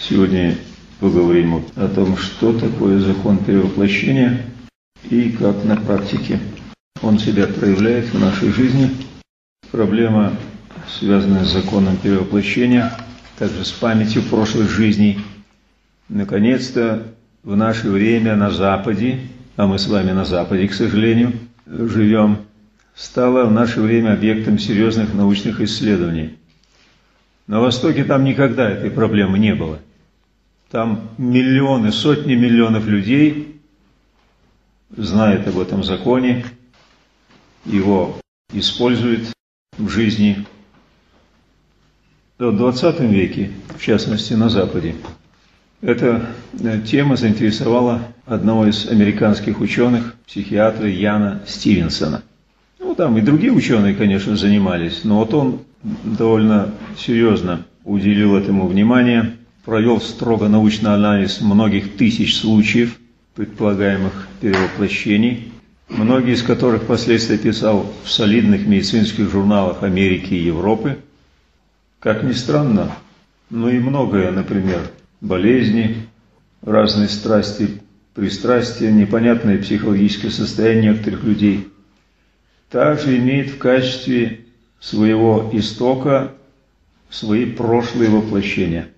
Сегодня поговорим о том, что такое закон перевоплощения и как на практике он себя проявляет в нашей жизни. Проблема, связанная с законом перевоплощения, также с памятью прошлых жизней. Наконец-то в наше время на Западе, а мы с вами на Западе, к сожалению, живем, стало в наше время объектом серьезных научных исследований. На Востоке там никогда этой проблемы не было. Там миллионы, сотни миллионов людей знают об этом законе, его используют в жизни. В 20 веке, в частности на Западе, эта тема заинтересовала одного из американских ученых, психиатра Яна Стивенсона. Там и другие ученые, конечно, занимались, но вот он довольно серьезно уделил этому внимание, провел строго научный анализ многих тысяч случаев предполагаемых перевоплощений, многие из которых впоследствии писал в солидных медицинских журналах Америки и Европы. Как ни странно, но и многое, например, болезни, разные страсти, пристрастия, непонятное психологическое состояние некоторых людей, также имеет в качестве своего истока свои прошлые воплощения.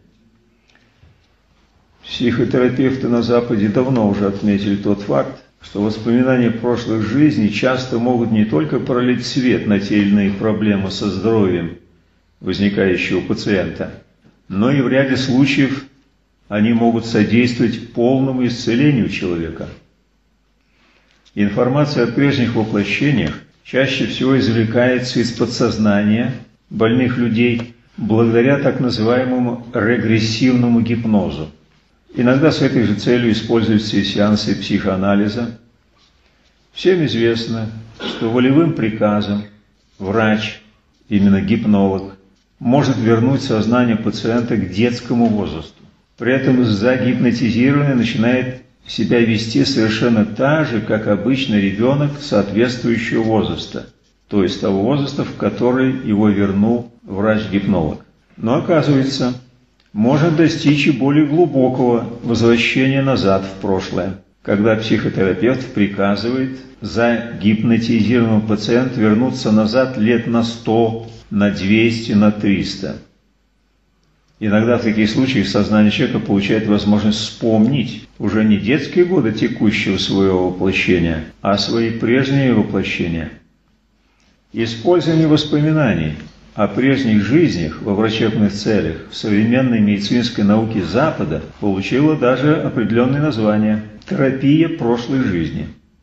Психотерапевты на Западе давно уже отметили тот факт, что воспоминания прошлых жизней часто могут не только пролить свет на те или иные проблемы со здоровьем, возникающие у пациента, но и в ряде случаев они могут содействовать полному исцелению человека. Информация о прежних воплощениях чаще всего извлекается из подсознания больных людей благодаря так называемому регрессивному гипнозу. Иногда с этой же целью используются и сеансы психоанализа. Всем известно, что волевым приказом врач, именно гипнолог, может вернуть сознание пациента к детскому возрасту. При этом загипнотизированный начинает себя вести совершенно так же, как обычно ребенок соответствующего возраста, то есть того возраста, в который его вернул врач-гипнолог. Но оказывается, можно достичь и более глубокого возвращения назад в прошлое, когда психотерапевт приказывает загипнотизированному пациенту вернуться назад лет на 100, на 200, на 300. Иногда в таких случаях сознание человека получает возможность вспомнить уже не детские годы текущего своего воплощения, а свои прежние воплощения. Использование воспоминаний о прежних жизнях во врачебных целях в современной медицинской науке Запада получило даже определенное название – терапия прошлой жизни.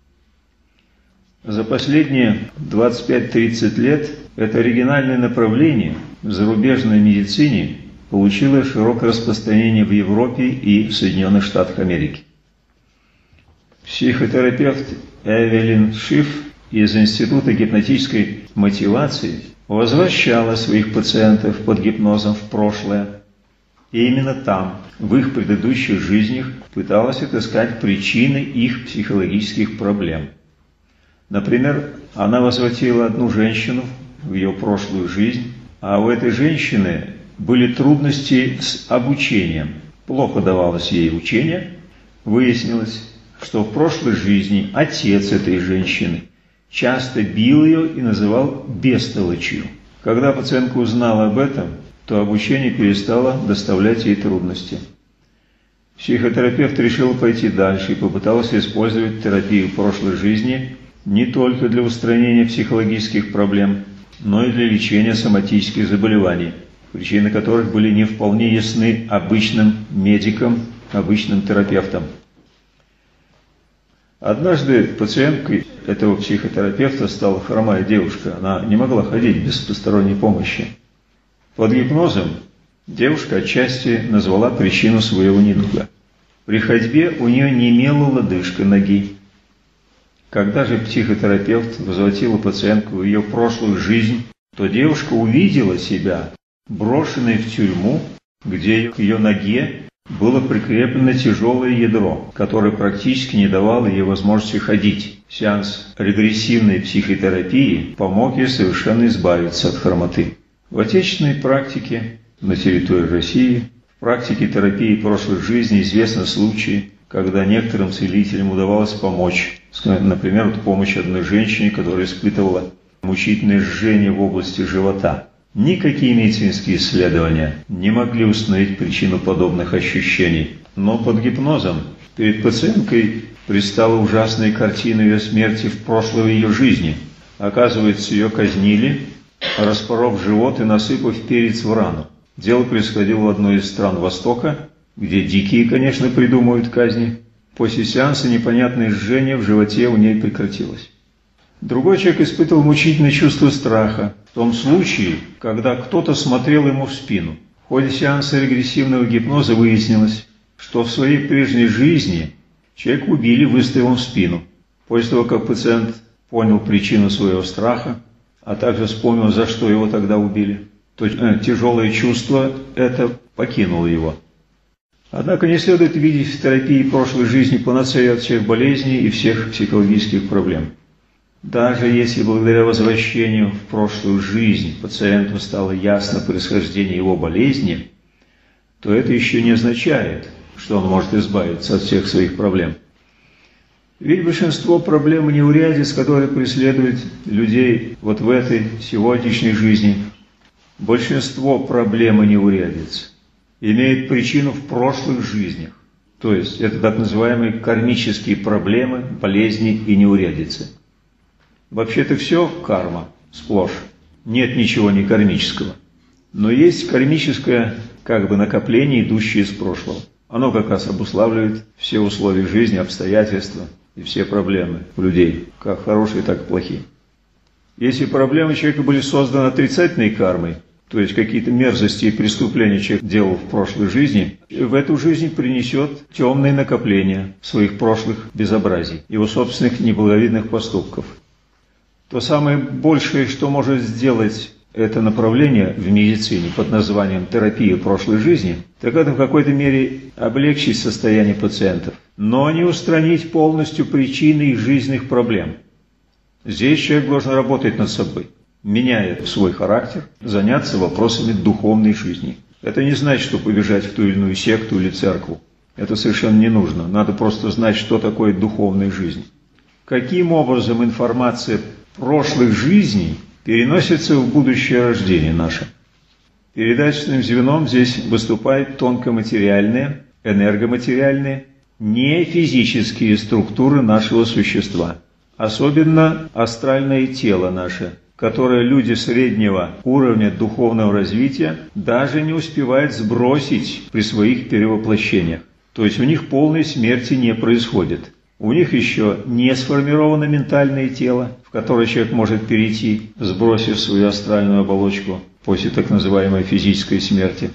За последние 25-30 лет это оригинальное направление в зарубежной медицине получило широкое распространение в Европе и в Соединенных Штатах Америки. Психотерапевт Эвелин Шиф из Института гипнотической мотивации возвращала своих пациентов под гипнозом в прошлое, и именно там, в их предыдущих жизнях, пыталась отыскать причины их психологических проблем. Например, она возвратила одну женщину в ее прошлую жизнь, а у этой женщины были трудности с обучением. Плохо давалось ей учение. Выяснилось, что в прошлой жизни отец этой женщины часто бил ее и называл бестолочью. Когда пациентка узнала об этом, то обучение перестало доставлять ей трудности. Психотерапевт решил пойти дальше и попытался использовать терапию прошлой жизни не только для устранения психологических проблем, но и для лечения соматических заболеваний, причины которых были не вполне ясны обычным медикам, обычным терапевтам. Однажды пациенткой этого психотерапевта стала хромая девушка. Она не могла ходить без посторонней помощи. Под гипнозом девушка отчасти назвала причину своего недуга. При ходьбе у нее немела лодыжка ноги. Когда же психотерапевт возвратила пациентку в ее прошлую жизнь, то девушка увидела себя брошенной в тюрьму, где к ее ноге было прикреплено тяжелое ядро, которое практически не давало ей возможности ходить. Сеанс регрессивной психотерапии помог ей совершенно избавиться от хромоты. В отечественной практике на территории России В практике терапии прошлых жизней известны случаи, когда некоторым целителям удавалось помочь. Например, помощь одной женщине, которая испытывала мучительное жжение в области живота. Никакие медицинские исследования не могли установить причину подобных ощущений. Но под гипнозом перед пациенткой предстала ужасная картина ее смерти в прошлой ее жизни. Оказывается, ее казнили, распоров живот и насыпав перец в рану. Дело происходило в одной из стран Востока, где дикие, конечно, придумывают казни. После сеанса непонятное жжение в животе у ней прекратилось. Другой человек испытывал мучительное чувство страха в том случае, когда кто-то смотрел ему в спину. В ходе сеанса регрессивного гипноза выяснилось, что в своей прежней жизни человека убили выстрелом в спину. После того, как пациент понял причину своего страха, а также вспомнил, за что его тогда убили, то тяжелое чувство это покинуло его. Однако не следует видеть в терапии прошлой жизни панацею от всех болезней и всех психологических проблем. Даже если благодаря возвращению в прошлую жизнь пациенту стало ясно происхождение его болезни, то это еще не означает, что он может избавиться от всех своих проблем. Ведь большинство проблем и неурядиц, которые преследуют людей вот в этой сегодняшней жизни, большинство проблем и неурядиц имеет причину в прошлых жизнях. То есть это так называемые кармические проблемы, болезни и неурядицы. Вообще-то все карма, сплошь. Нет ничего не кармического. Но есть кармическое накопление, идущее из прошлого. Оно как раз обуславливает все условия жизни, обстоятельства и все проблемы у людей, как хорошие, так и плохие. Если проблемы человека были созданы отрицательной кармой, то есть какие-то мерзости и преступления человек делал в прошлой жизни, в эту жизнь принесет темные накопления своих прошлых безобразий, его собственных неблаговидных поступков. То самое большее, что может сделать это направление в медицине под названием терапия прошлой жизни, так это в какой-то мере облегчить состояние пациентов, но не устранить полностью причины их жизненных проблем. Здесь человек должен работать над собой, меняя свой характер, заняться вопросами духовной жизни. Это не значит, что побежать в ту или иную секту или церковь. Это совершенно не нужно. Надо просто знать, что такое духовная жизнь. Каким образом информация прошлых жизней переносится в будущее рождение наше. Передаточным звеном здесь выступают тонкоматериальные, энергоматериальные, не физические структуры нашего существа. Особенно астральное тело наше, которое люди среднего уровня духовного развития даже не успевают сбросить при своих перевоплощениях. То есть у них полной смерти не происходит. У них еще не сформировано ментальное тело, в которое человек может перейти, сбросив свою астральную оболочку после так называемой физической смерти.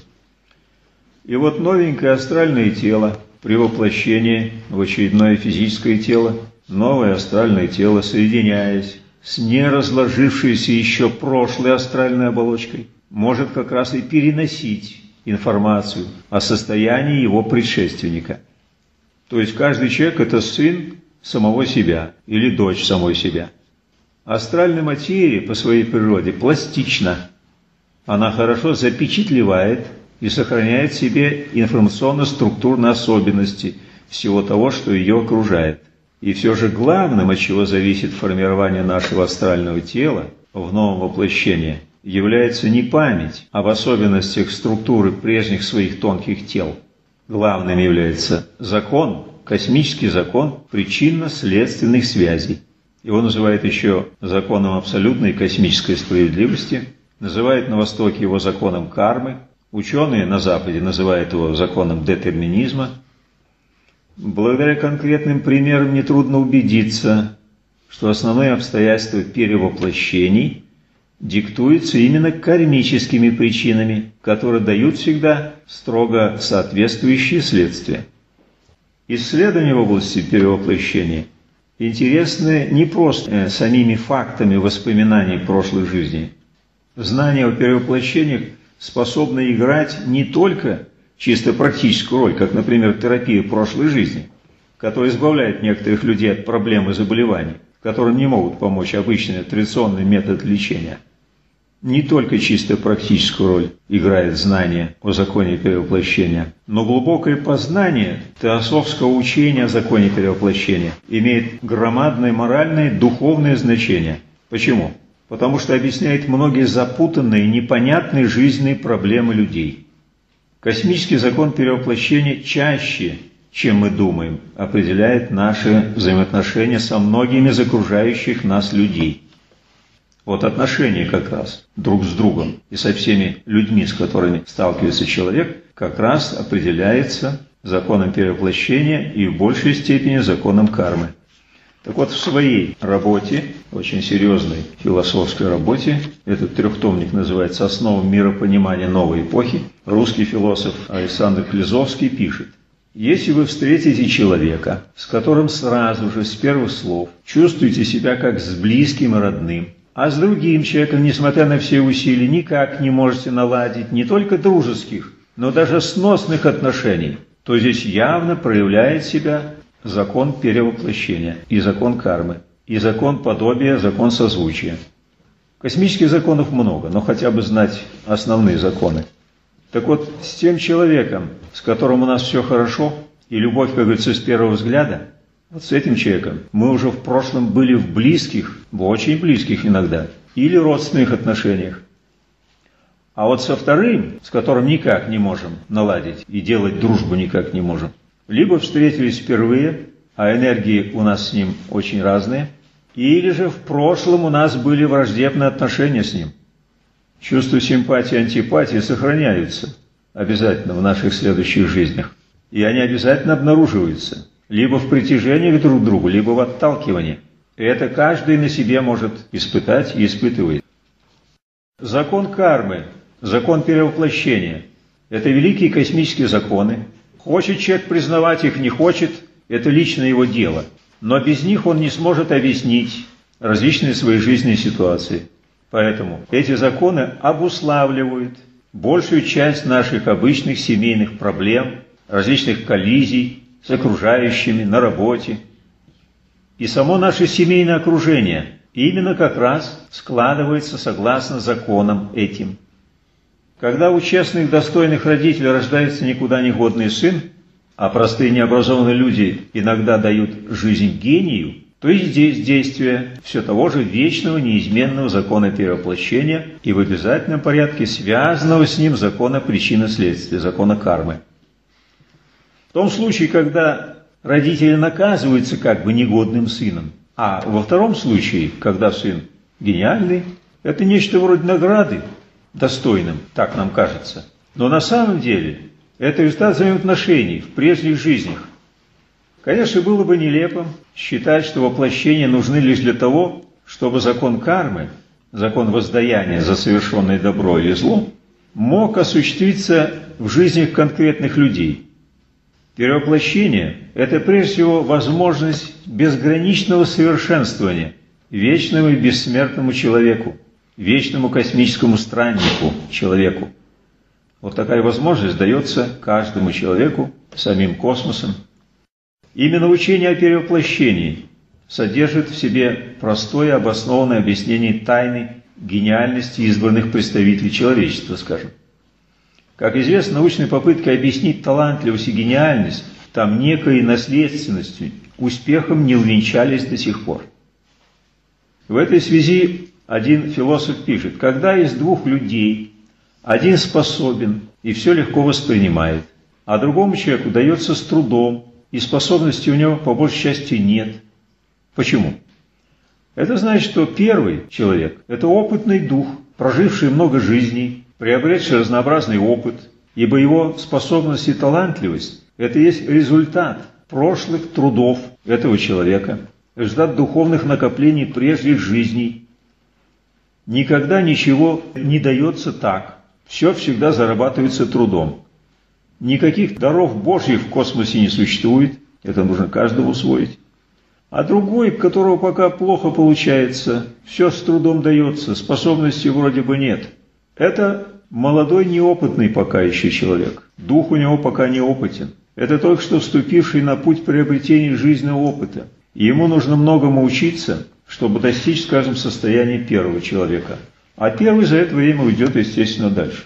И вот новенькое астральное тело при воплощении в очередное физическое тело, новое астральное тело, соединяясь с не разложившейся еще прошлой астральной оболочкой, может как раз и переносить информацию о состоянии его предшественника. То есть каждый человек – это сын самого себя или дочь самой себя. Астральная материя по своей природе пластична. Она хорошо запечатлевает и сохраняет в себе информационно-структурные особенности всего того, что ее окружает. И все же главным, от чего зависит формирование нашего астрального тела в новом воплощении, является не память об особенностях структуры прежних своих тонких тел. Главным является закон, космический закон причинно-следственных связей. Его называют еще законом абсолютной космической справедливости, называют на Востоке его законом кармы, ученые на Западе называют его законом детерминизма. Благодаря конкретным примерам нетрудно убедиться, что основные обстоятельства перевоплощений диктуются именно кармическими причинами, которые дают всегда строго соответствующие следствия. Исследования в области перевоплощения интересны не просто самими фактами воспоминаний прошлых жизней. Знание о перевоплощениях способно играть не только чисто практическую роль, как, например, терапия прошлой жизни, которая избавляет некоторых людей от проблем и заболеваний, которым не могут помочь обычный традиционный метод лечения. не только чисто практическую роль играет знание о законе перевоплощения, но глубокое познание теософского учения о законе перевоплощения имеет громадное моральное и духовное значение. Почему? Потому что объясняет многие запутанные, непонятные жизненные проблемы людей. Космический закон перевоплощения чаще, чем мы думаем, определяет наши взаимоотношения со многими из окружающих нас людей. Вот отношения как раз друг с другом и со всеми людьми, с которыми сталкивается человек, как раз определяется законом перевоплощения и в большей степени законом кармы. Так вот, в своей работе, очень серьезной философской работе, этот трехтомник называется «Основы миропонимания новой эпохи», русский философ Александр Клизовский пишет: «Если вы встретите человека, с которым сразу же, с первых слов, чувствуете себя как с близким и родным, а с другим человеком, несмотря на все усилия, никак не можете наладить не только дружеских, но даже сносных отношений, то здесь явно проявляет себя закон перевоплощения и закон кармы, и закон подобия, закон созвучия. Космических законов много, но хотя бы знать основные законы. Так вот, с тем человеком, с которым у нас все хорошо, и любовь, как говорится, с первого взгляда, вот с этим человеком мы уже в прошлом были в близких, в очень близких иногда, или родственных отношениях. А вот со вторым, с которым никак не можем наладить и делать дружбу никак не можем, либо встретились впервые, а энергии у нас с ним очень разные, или же в прошлом у нас были враждебные отношения с ним. Чувства симпатии и антипатии сохраняются обязательно в наших следующих жизнях, и они обязательно обнаруживаются либо в притяжении друг к другу, либо в отталкивании. И это каждый на себе может испытать и испытывает. Закон кармы, закон перевоплощения – это великие космические законы. Хочет человек признавать их, не хочет – это лично его дело. Но без них он не сможет объяснить различные свои жизненные ситуации. Поэтому эти законы обуславливают большую часть наших обычных семейных проблем, различных коллизий с окружающими, на работе. И само наше семейное окружение именно как раз складывается согласно законам этим. Когда у честных, достойных родителей рождается никуда не годный сын, а простые необразованные люди иногда дают жизнь гению, то и здесь действие все того же вечного, неизменного закона перевоплощения и в обязательном порядке связанного с ним закона причины-следствия, закона кармы. В том случае, когда родители наказываются как бы негодным сыном, а во втором случае, когда сын гениальный, это нечто вроде награды достойным, так нам кажется. Но на самом деле это результат взаимоотношений в прежних жизнях. Конечно, было бы нелепым считать, что воплощения нужны лишь для того, чтобы закон кармы, закон воздаяния за совершенное добро или зло, мог осуществиться в жизнях конкретных людей. Перевоплощение – это прежде всего возможность безграничного совершенствования вечному и бессмертному человеку, вечному космическому страннику человеку. Вот такая возможность дается каждому человеку, самим космосом. Именно учение о перевоплощении содержит в себе простое обоснованное объяснение тайны гениальности избранных представителей человечества, скажем. Как известно, научные попытки объяснить талантливость и гениальность там некой наследственностью успехом не увенчались до сих пор. В этой связи один философ пишет: когда из двух людей один способен и все легко воспринимает, а другому человеку дается с трудом, и способностей у него по большей части нет. Почему? Это значит, что первый человек – это опытный дух, проживший много жизней, приобретший разнообразный опыт, ибо его способность и талантливость – это есть результат прошлых трудов этого человека, результат духовных накоплений прежних жизней. Никогда ничего не дается так, все всегда зарабатывается трудом. Никаких даров Божьих в космосе не существует, это нужно каждому усвоить. А другой, которого пока плохо получается, все с трудом дается, способностей вроде бы нет. Это молодой, неопытный пока еще человек. Дух у него пока не опытен. Это только что вступивший на путь приобретения жизненного опыта. И ему нужно многому учиться, чтобы достичь, скажем, состояния первого человека. а первый за это время уйдет, естественно, дальше.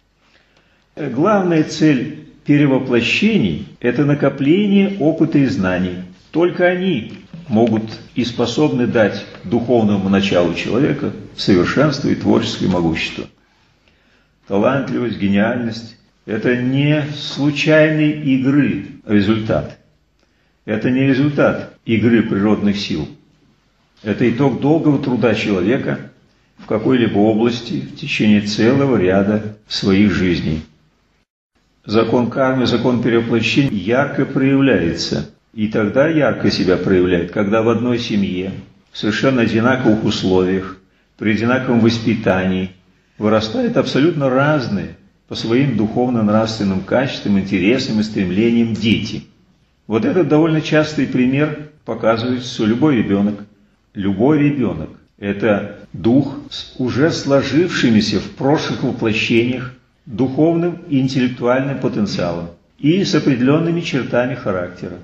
Главная цель перевоплощений – это накопление опыта и знаний. Только они могут и способны дать духовному началу человека совершенство и творческое могущество. Талантливость, гениальность – это не случайной игры результат. Это не результат игры природных сил. Это итог долгого труда человека в какой-либо области в течение целого ряда своих жизней. Закон кармы, закон перевоплощения ярко проявляется. И тогда ярко себя проявляет, когда в одной семье, в совершенно одинаковых условиях, при одинаковом воспитании вырастают абсолютно разные по своим духовно-нравственным качествам, интересам и стремлениям дети. Вот этот довольно частый пример показывает, что любой ребенок – это дух с уже сложившимися в прошлых воплощениях духовным и интеллектуальным потенциалом и с определенными чертами характера.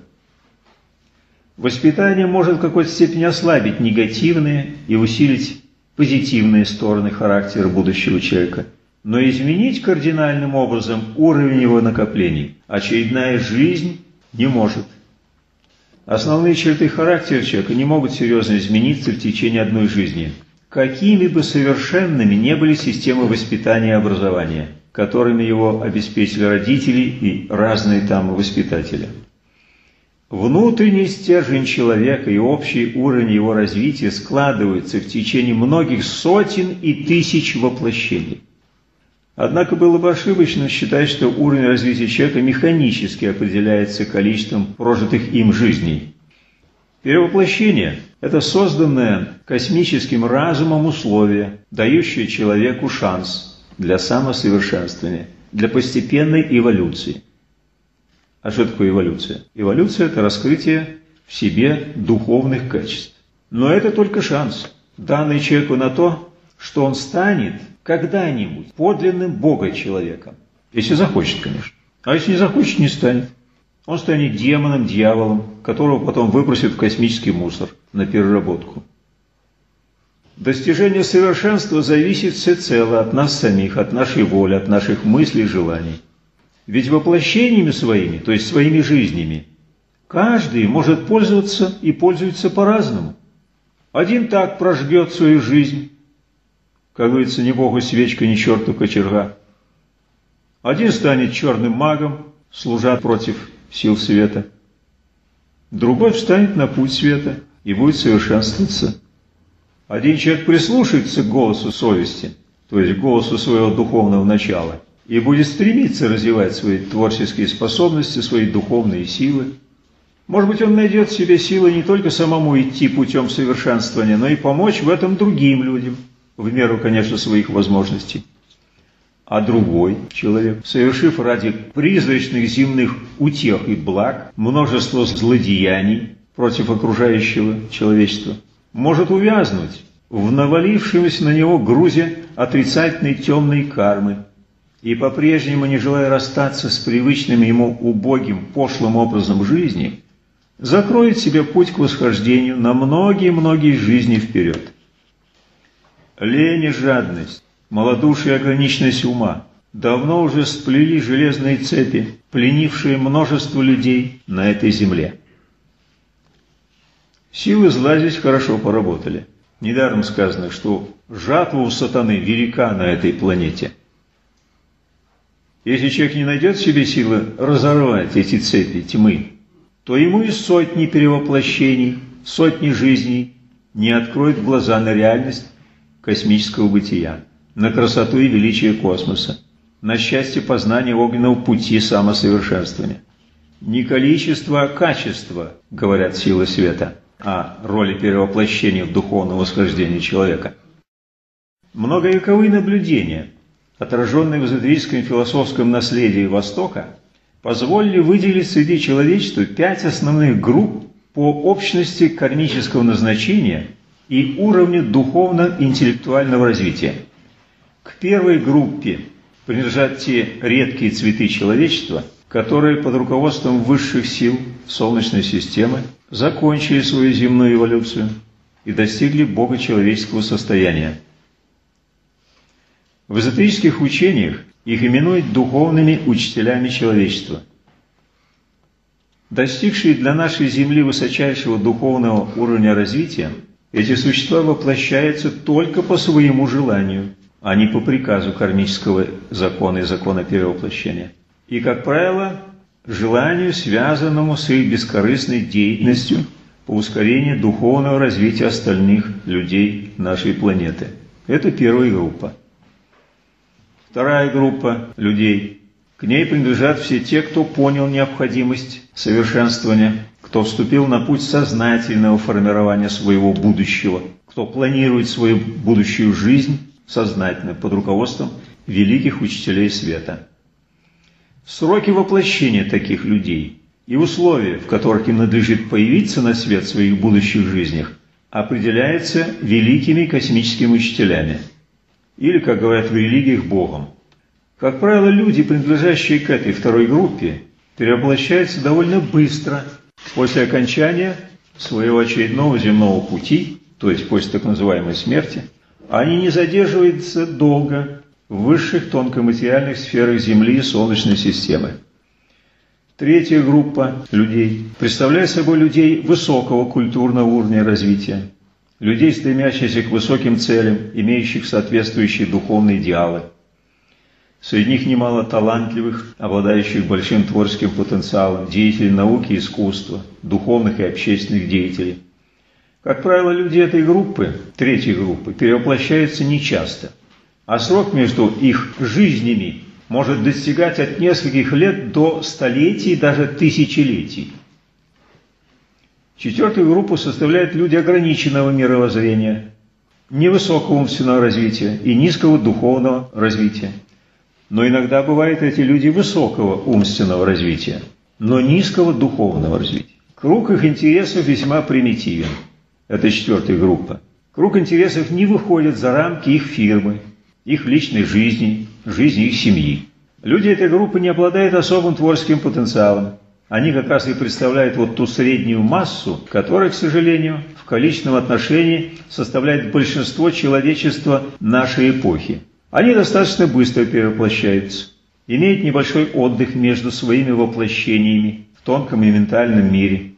Воспитание может в какой-то степени ослабить негативные и усилить позитивные стороны характера будущего человека, но изменить кардинальным образом уровень его накоплений очередная жизнь не может. Основные черты характера человека не могут серьезно измениться в течение одной жизни, какими бы совершенными не были системы воспитания и образования, которыми его обеспечили родители и разные там воспитатели. Внутренний стержень человека и общий уровень его развития складываются в течение многих сотен и тысяч воплощений. Однако было бы ошибочно считать, что уровень развития человека механически определяется количеством прожитых им жизней. Перевоплощение – это созданное космическим разумом условие, дающее человеку шанс для самосовершенствования, для постепенной эволюции. А что такое эволюция? Эволюция – это раскрытие в себе духовных качеств. Но это только шанс, данный человеку на то, что он станет когда-нибудь подлинным Бога-человеком. Если захочет, конечно. А если не захочет, не станет. Он станет демоном, дьяволом, которого потом выбросят в космический мусор на переработку. Достижение совершенства зависит всецело от нас самих, от нашей воли, от наших мыслей и желаний. Ведь воплощениями своими, то есть своими жизнями, каждый может пользоваться и пользуется по-разному. Один так прожгет свою жизнь, как говорится, ни богу свечка, ни черту кочерга. Один станет черным магом, служа против сил света. Другой встанет на путь света и будет совершенствоваться. Один человек прислушается к голосу совести, то есть к голосу своего духовного начала, и будет стремиться развивать свои творческие способности, свои духовные силы. Может быть, он найдет в себе силы не только самому идти путем совершенствования, но и помочь в этом другим людям, в меру, конечно, своих возможностей. А другой человек, совершив ради призрачных земных утех и благ множество злодеяний против окружающего человечества, может увязнуть в навалившемся на него грузе отрицательной темной кармы и, по-прежнему не желая расстаться с привычным ему убогим, пошлым образом жизни, закроет себе путь к восхождению на многие-многие жизни вперед. Лень и жадность, малодушие и ограниченность ума давно уже сплели железные цепи, пленившие множество людей на этой земле. Силы зла здесь хорошо поработали. Недаром сказано, что жатва у сатаны велика на этой планете. Если человек не найдет в себе силы разорвать эти цепи тьмы, то ему и сотни перевоплощений, сотни жизней не откроют глаза на реальность космического бытия, на красоту и величие космоса, на счастье познания огненного пути самосовершенствования. Не количество, а качество, говорят силы света, о роли перевоплощения в духовном восхождении человека. Многовековые наблюдения, отраженные в эзотерическом философском наследии Востока, позволили выделить среди человечества 5 основных групп по общности кармического назначения и уровню духовно-интеллектуального развития. К первой группе принадлежат те редкие цветы человечества, которые под руководством высших сил Солнечной системы закончили свою земную эволюцию и достигли богочеловеческого состояния. В эзотерических учениях их именуют духовными учителями человечества. Достигшие для нашей Земли высочайшего духовного уровня развития, эти существа воплощаются только по своему желанию, а не по приказу кармического закона и закона перевоплощения. И, как правило, желанию, связанному с их бескорыстной деятельностью по ускорению духовного развития остальных людей нашей планеты. Это первая группа. Вторая группа людей. К ней принадлежат все те, кто понял необходимость совершенствования, кто вступил на путь сознательного формирования своего будущего, кто планирует свою будущую жизнь сознательно под руководством великих учителей света. Сроки воплощения таких людей и условия, в которых им надлежит появиться на свет в своих будущих жизнях, определяются великими космическими учителями, или, как говорят в религиях, Богом. Как правило, люди, принадлежащие к этой второй группе, перевоплощаются довольно быстро после окончания своего очередного земного пути, то есть после так называемой смерти. Они не задерживаются долго в высших тонкоматериальных сферах Земли и Солнечной системы. Третья группа людей представляет собой людей высокого культурного уровня развития, людей, стремящихся к высоким целям, имеющих соответствующие духовные идеалы. Среди них немало талантливых, обладающих большим творческим потенциалом, деятелей науки и искусства, духовных и общественных деятелей. Как правило, люди этой группы, третьей группы, перевоплощаются нечасто, а срок между их жизнями может достигать от нескольких лет до столетий, даже тысячелетий. Четвертую группу составляют люди ограниченного мировоззрения, невысокого умственного развития и низкого духовного развития. Но иногда бывают эти люди высокого умственного развития, но низкого духовного развития. Круг их интересов весьма примитивен. Это четвертая группа. Круг интересов не выходит за рамки их фирмы, их личной жизни, жизни их семьи. Люди этой группы не обладают особым творческим потенциалом. Они как раз и представляют вот ту среднюю массу, которая, к сожалению, в количественном отношении составляет большинство человечества нашей эпохи. Они достаточно быстро перевоплощаются, имеют небольшой отдых между своими воплощениями в тонком и ментальном мире.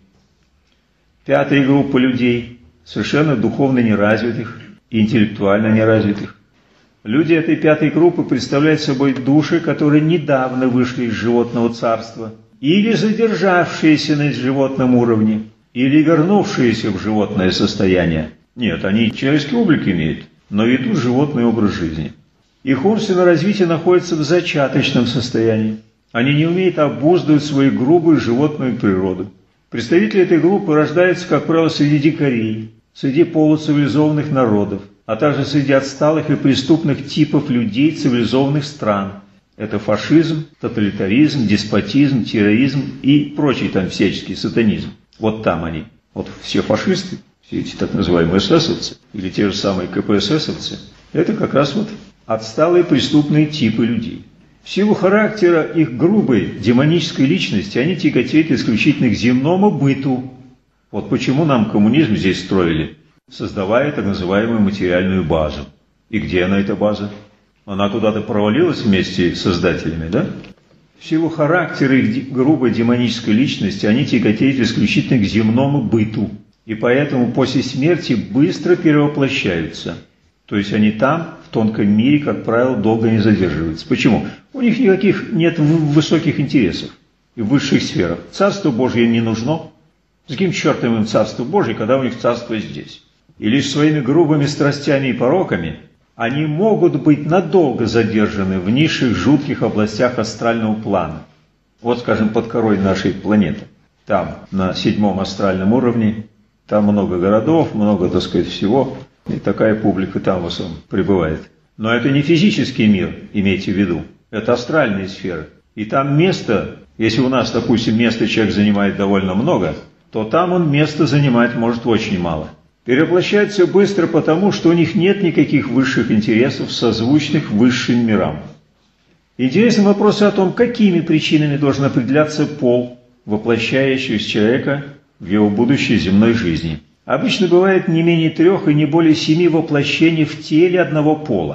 Пятая группа людей, совершенно духовно неразвитых и интеллектуально неразвитых. Люди этой пятой группы представляют собой души, которые недавно вышли из животного царства, или задержавшиеся на животном уровне, или вернувшиеся в животное состояние. Нет, они человеческий облик имеют, но ведут животный образ жизни. Их умственное развитие находится в зачаточном состоянии. Они не умеют обуздывать свою грубую животную природу. Представители этой группы рождаются, как правило, среди дикарей, среди полуцивилизованных народов, а также среди отсталых и преступных типов людей цивилизованных стран. Это фашизм, тоталитаризм, деспотизм, терроризм и прочий там всяческий сатанизм. Вот там они. Вот все фашисты, все эти так называемые эсэсовцы, или те же самые КПССовцы, это как раз вот отсталые преступные типы людей. В силу характера их грубой демонической личности они тяготеют исключительно к земному быту. Вот почему нам коммунизм здесь строили, создавая так называемую материальную базу. И где она, эта база? Она куда-то провалилась вместе с создателями, да? В силу характера их грубой демонической личности они тяготеют исключительно к земному быту. И поэтому после смерти быстро перевоплощаются. То есть они там, в тонком мире, как правило, долго не задерживаются. Почему? У них никаких нет высоких интересов и в высших сферах. Царство Божье им не нужно. С каким чертом им Царство Божье, когда у них царство здесь? И лишь своими грубыми страстями и пороками они могут быть надолго задержаны в низших жутких областях астрального плана. Вот, скажем, под корой нашей планеты. Там, на 7-м астральном уровне, там много городов, много, так сказать, всего. И такая публика там в основном пребывает. Но это не физический мир, имейте в виду. Это астральные сферы. И там место, если у нас, допустим, место человек занимает довольно много, то там он место занимать может очень мало. Перевоплощаются быстро потому, что у них нет никаких высших интересов, созвучных высшим мирам. Интересен вопрос о том, какими причинами должен определяться пол, воплощающийся человека в его будущей земной жизни. Обычно бывает не менее 3 и не более 7 воплощений в теле одного пола.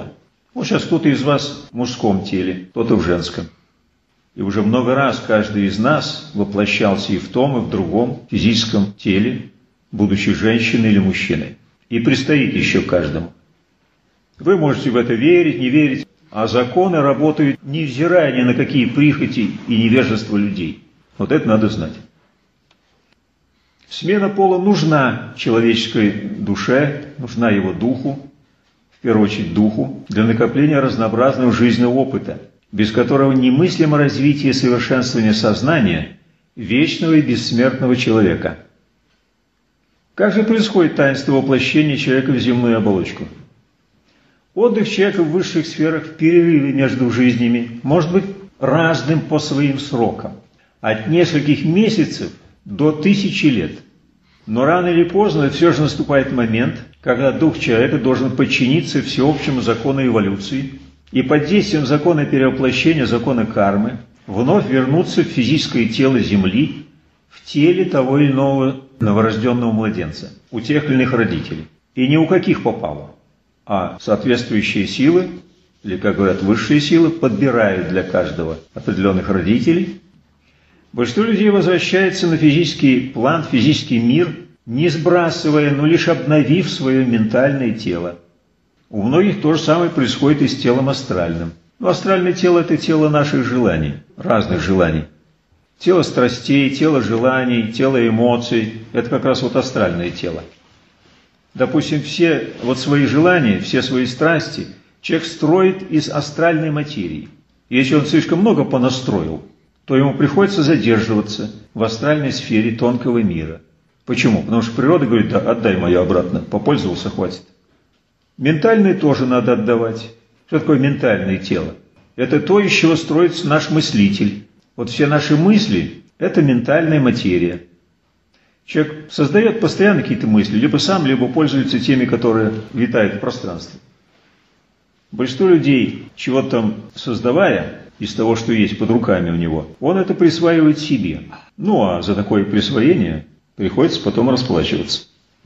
Вот сейчас кто-то из вас в мужском теле, кто-то в женском. И уже много раз каждый из нас воплощался и в том, и в другом физическом теле, будучи женщиной или мужчиной. И предстоит еще каждому. Вы можете в это верить, не верить, а законы работают, невзирая ни на какие прихоти и невежество людей. Вот это надо знать. Смена пола нужна человеческой душе, нужна его духу, в первую очередь духу, для накопления разнообразного жизненного опыта, без которого немыслимо развитие и совершенствование сознания вечного и бессмертного человека. Как же происходит таинство воплощения человека в земную оболочку? Отдых человека в высших сферах, в перерыве между жизнями, может быть разным по своим срокам, от нескольких месяцев до 1000 лет. Но рано или поздно все же наступает момент, когда дух человека должен подчиниться всеобщему закону эволюции и под действием закона перевоплощения, закона кармы, вновь вернуться в физическое тело Земли, в теле того или иного новорожденного младенца, у тех или иных родителей. И ни у каких попало, а соответствующие силы, или, как говорят, высшие силы, подбирают для каждого определенных родителей. Большинство людей возвращается на физический план, физический мир, не сбрасывая, но лишь обновив свое ментальное тело. У многих то же самое происходит и с телом астральным. Но астральное тело – это тело наших желаний, разных желаний. Тело страстей, тело желаний, тело эмоций – это как раз вот астральное тело. Допустим, все вот свои желания, все свои страсти человек строит из астральной материи. Если он слишком много понастроил, то ему приходится задерживаться в астральной сфере тонкого мира. Почему? Потому что природа говорит: да, отдай мое обратно, попользовался, хватит. Ментальное тоже надо отдавать. Что такое ментальное тело? Это то, из чего строится наш мыслитель. Вот все наши мысли – это ментальная материя. Человек создает постоянно какие-то мысли, либо сам, либо пользуется теми, которые витают в пространстве. Большинство людей, чего там создавая, из того, что есть под руками у него, он это присваивает себе. Ну а за такое присвоение приходится потом расплачиваться.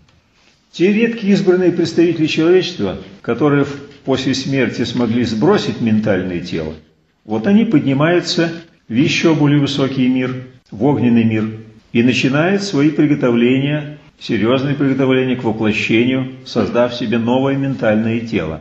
Те редкие избранные представители человечества, которые после смерти смогли сбросить ментальное тело, вот они поднимаются в еще более высокий мир, в огненный мир, и начинают свои приготовления, серьезные приготовления к воплощению, создав себе новое ментальное тело.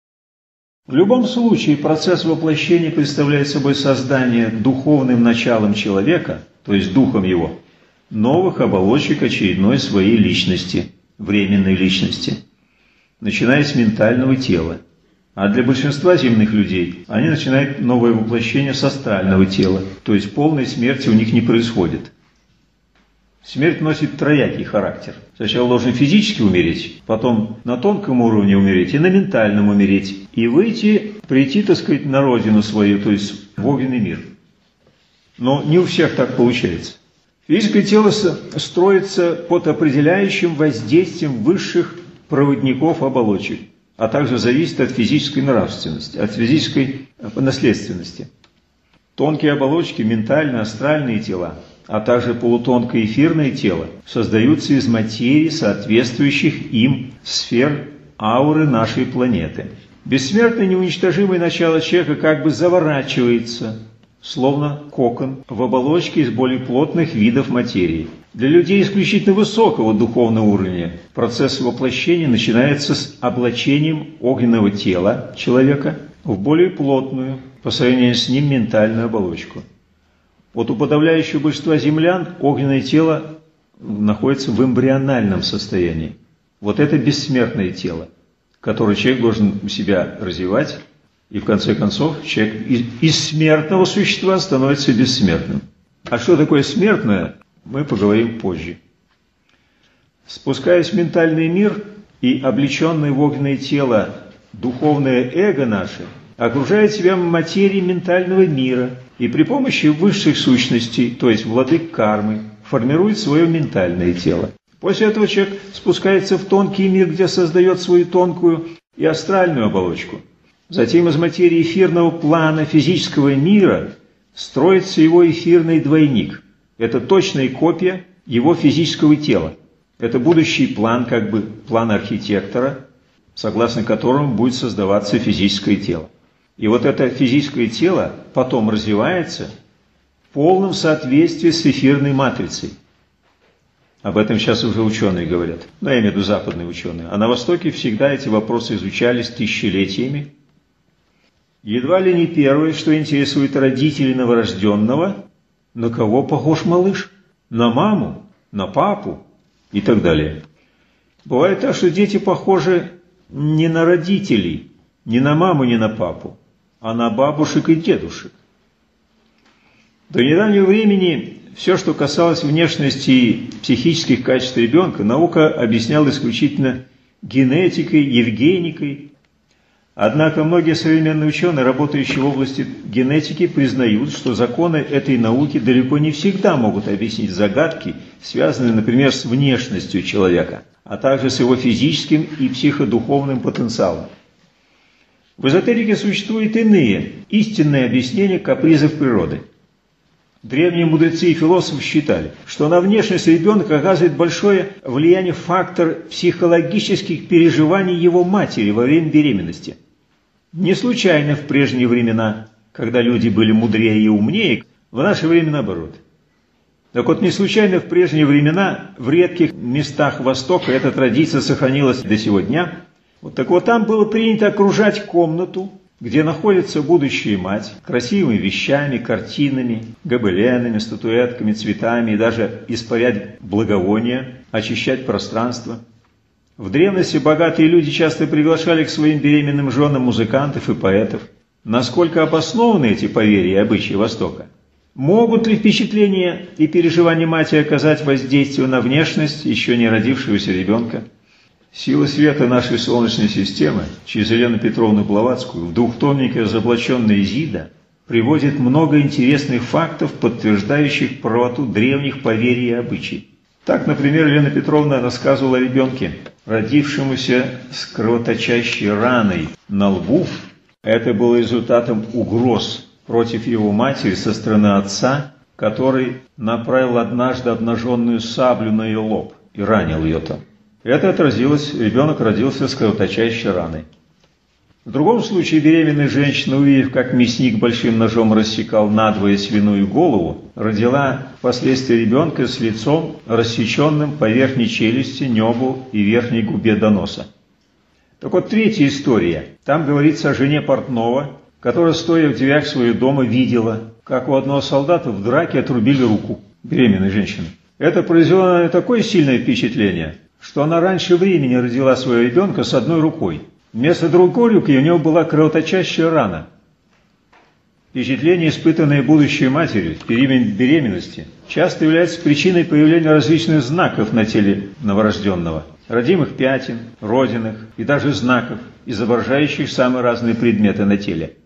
В любом случае процесс воплощения представляет собой создание духовным началом человека, то есть духом его, новых оболочек очередной своей личности, временной личности, начиная с ментального тела. А для большинства земных людей они начинают новое воплощение с астрального тела, то есть полной смерти у них не происходит. Смерть носит троякий характер. Сначала должен физически умереть, потом на тонком уровне умереть и на ментальном умереть. И прийти, так сказать, на родину свою, то есть в огненный мир. Но не у всех так получается. Физическое тело строится под определяющим воздействием высших проводников оболочек, а также зависит от физической нравственности, от физической наследственности. Тонкие оболочки, ментальные, астральные тела, а также полутонкое эфирное тело создаются из материи, соответствующих им сфер ауры нашей планеты. Бессмертное неуничтожимое начало человека как бы заворачивается, словно кокон, в оболочке из более плотных видов материи. Для людей исключительно высокого духовного уровня процесс воплощения начинается с облачением огненного тела человека в более плотную, по сравнению с ним, ментальную оболочку. Вот у подавляющего большинства землян огненное тело находится в эмбриональном состоянии. Вот это бессмертное тело, которое человек должен у себя развивать, и в конце концов человек из смертного существа становится бессмертным. А что такое смертное, мы поговорим позже. Спускаясь в ментальный мир и облеченное в огненное тело духовное эго наше окружает себя материей ментального мира и при помощи высших сущностей, то есть владык кармы, формирует свое ментальное тело. После этого человек спускается в тонкий мир, где создает свою тонкую и астральную оболочку. Затем из материи эфирного плана физического мира строится его эфирный двойник. Это точная копия его физического тела. Это будущий план, как бы план архитектора, согласно которому будет создаваться физическое тело. И вот это физическое тело потом развивается в полном соответствии с эфирной матрицей. Об этом сейчас уже ученые говорят. Но я имею в виду западные ученые. А на Востоке всегда эти вопросы изучались тысячелетиями. Едва ли не первое, что интересует родителей новорожденного, на кого похож малыш? На маму, на папу и так далее. Бывает так, что дети похожи не на родителей, не на маму, не на папу, а на бабушек и дедушек. До недавнего времени все, что касалось внешности и психических качеств ребенка, наука объясняла исключительно генетикой, евгеникой. Однако многие современные ученые, работающие в области генетики, признают, что законы этой науки далеко не всегда могут объяснить загадки, связанные, например, с внешностью человека, а также с его физическим и психодуховным потенциалом. В эзотерике существуют иные, истинные объяснения капризов природы. Древние мудрецы и философы считали, что на внешность ребенка оказывает большое влияние фактор психологических переживаний его матери во время беременности. Не случайно в прежние времена, когда люди были мудрее и умнее, в наше время наоборот. Так вот, не случайно в прежние времена в редких местах Востока эта традиция сохранилась до сего дня. Так вот, там было принято окружать комнату, где находится будущая мать, красивыми вещами, картинами, гобеленами, статуэтками, цветами и даже испарять благовония, очищать пространство. В древности богатые люди часто приглашали к своим беременным женам музыкантов и поэтов. Насколько обоснованы эти поверья и обычаи Востока? Могут ли впечатления и переживания матери оказать воздействие на внешность еще не родившегося ребенка? Сила света нашей Солнечной системы через Елену Петровну Блаватскую в двухтомнике «Разоблаченная Изида» приводит много интересных фактов, подтверждающих правоту древних поверий и обычаев. Так, например, Елена Петровна рассказывала о ребенке, родившемуся с кровоточащей раной на лбу. Это было результатом угроз против его матери со стороны отца, который направил однажды обнаженную саблю на ее лоб и ранил ее там. Это отразилось, ребенок родился с кровоточащей раной. В другом случае беременная женщина, увидев, как мясник большим ножом рассекал надвое свиную голову, родила впоследствии ребенка с лицом, рассеченным по верхней челюсти, небу и верхней губе до носа. Так вот, третья история. Там говорится о жене портного, которая, стоя в дверях своего дома, видела, как у одного солдата в драке отрубили руку беременной женщины. Это произвело на нее такое сильное впечатление, что она раньше времени родила своего ребенка с одной рукой. Вместо другой руки у него была кровоточащая рана. Впечатление, испытанное будущей матерью в период беременности, часто является причиной появления различных знаков на теле новорожденного. Родимых пятен, родинок и даже знаков, изображающих самые разные предметы на теле.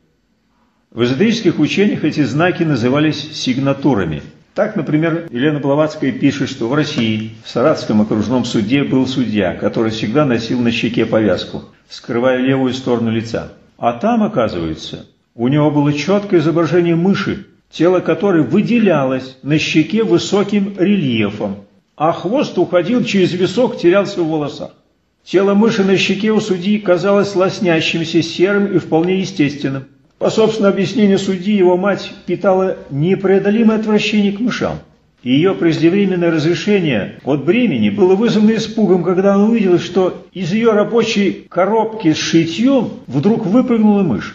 В эзотерических учениях эти знаки назывались сигнатурами. Так, например, Елена Блаватская пишет, что в России, в Саратовском окружном суде был судья, который всегда носил на щеке повязку, скрывая левую сторону лица. А там, оказывается, у него было четкое изображение мыши, тело которой выделялось на щеке высоким рельефом, а хвост уходил через висок, терялся в волосах. Тело мыши на щеке у судьи казалось лоснящимся, серым и вполне естественным. По собственному объяснению судьи, его мать питала непреодолимое отвращение к мышам. И ее преждевременное разрешение от бремени было вызвано испугом, когда она увидела, что из ее рабочей коробки с шитьем вдруг выпрыгнула мышь.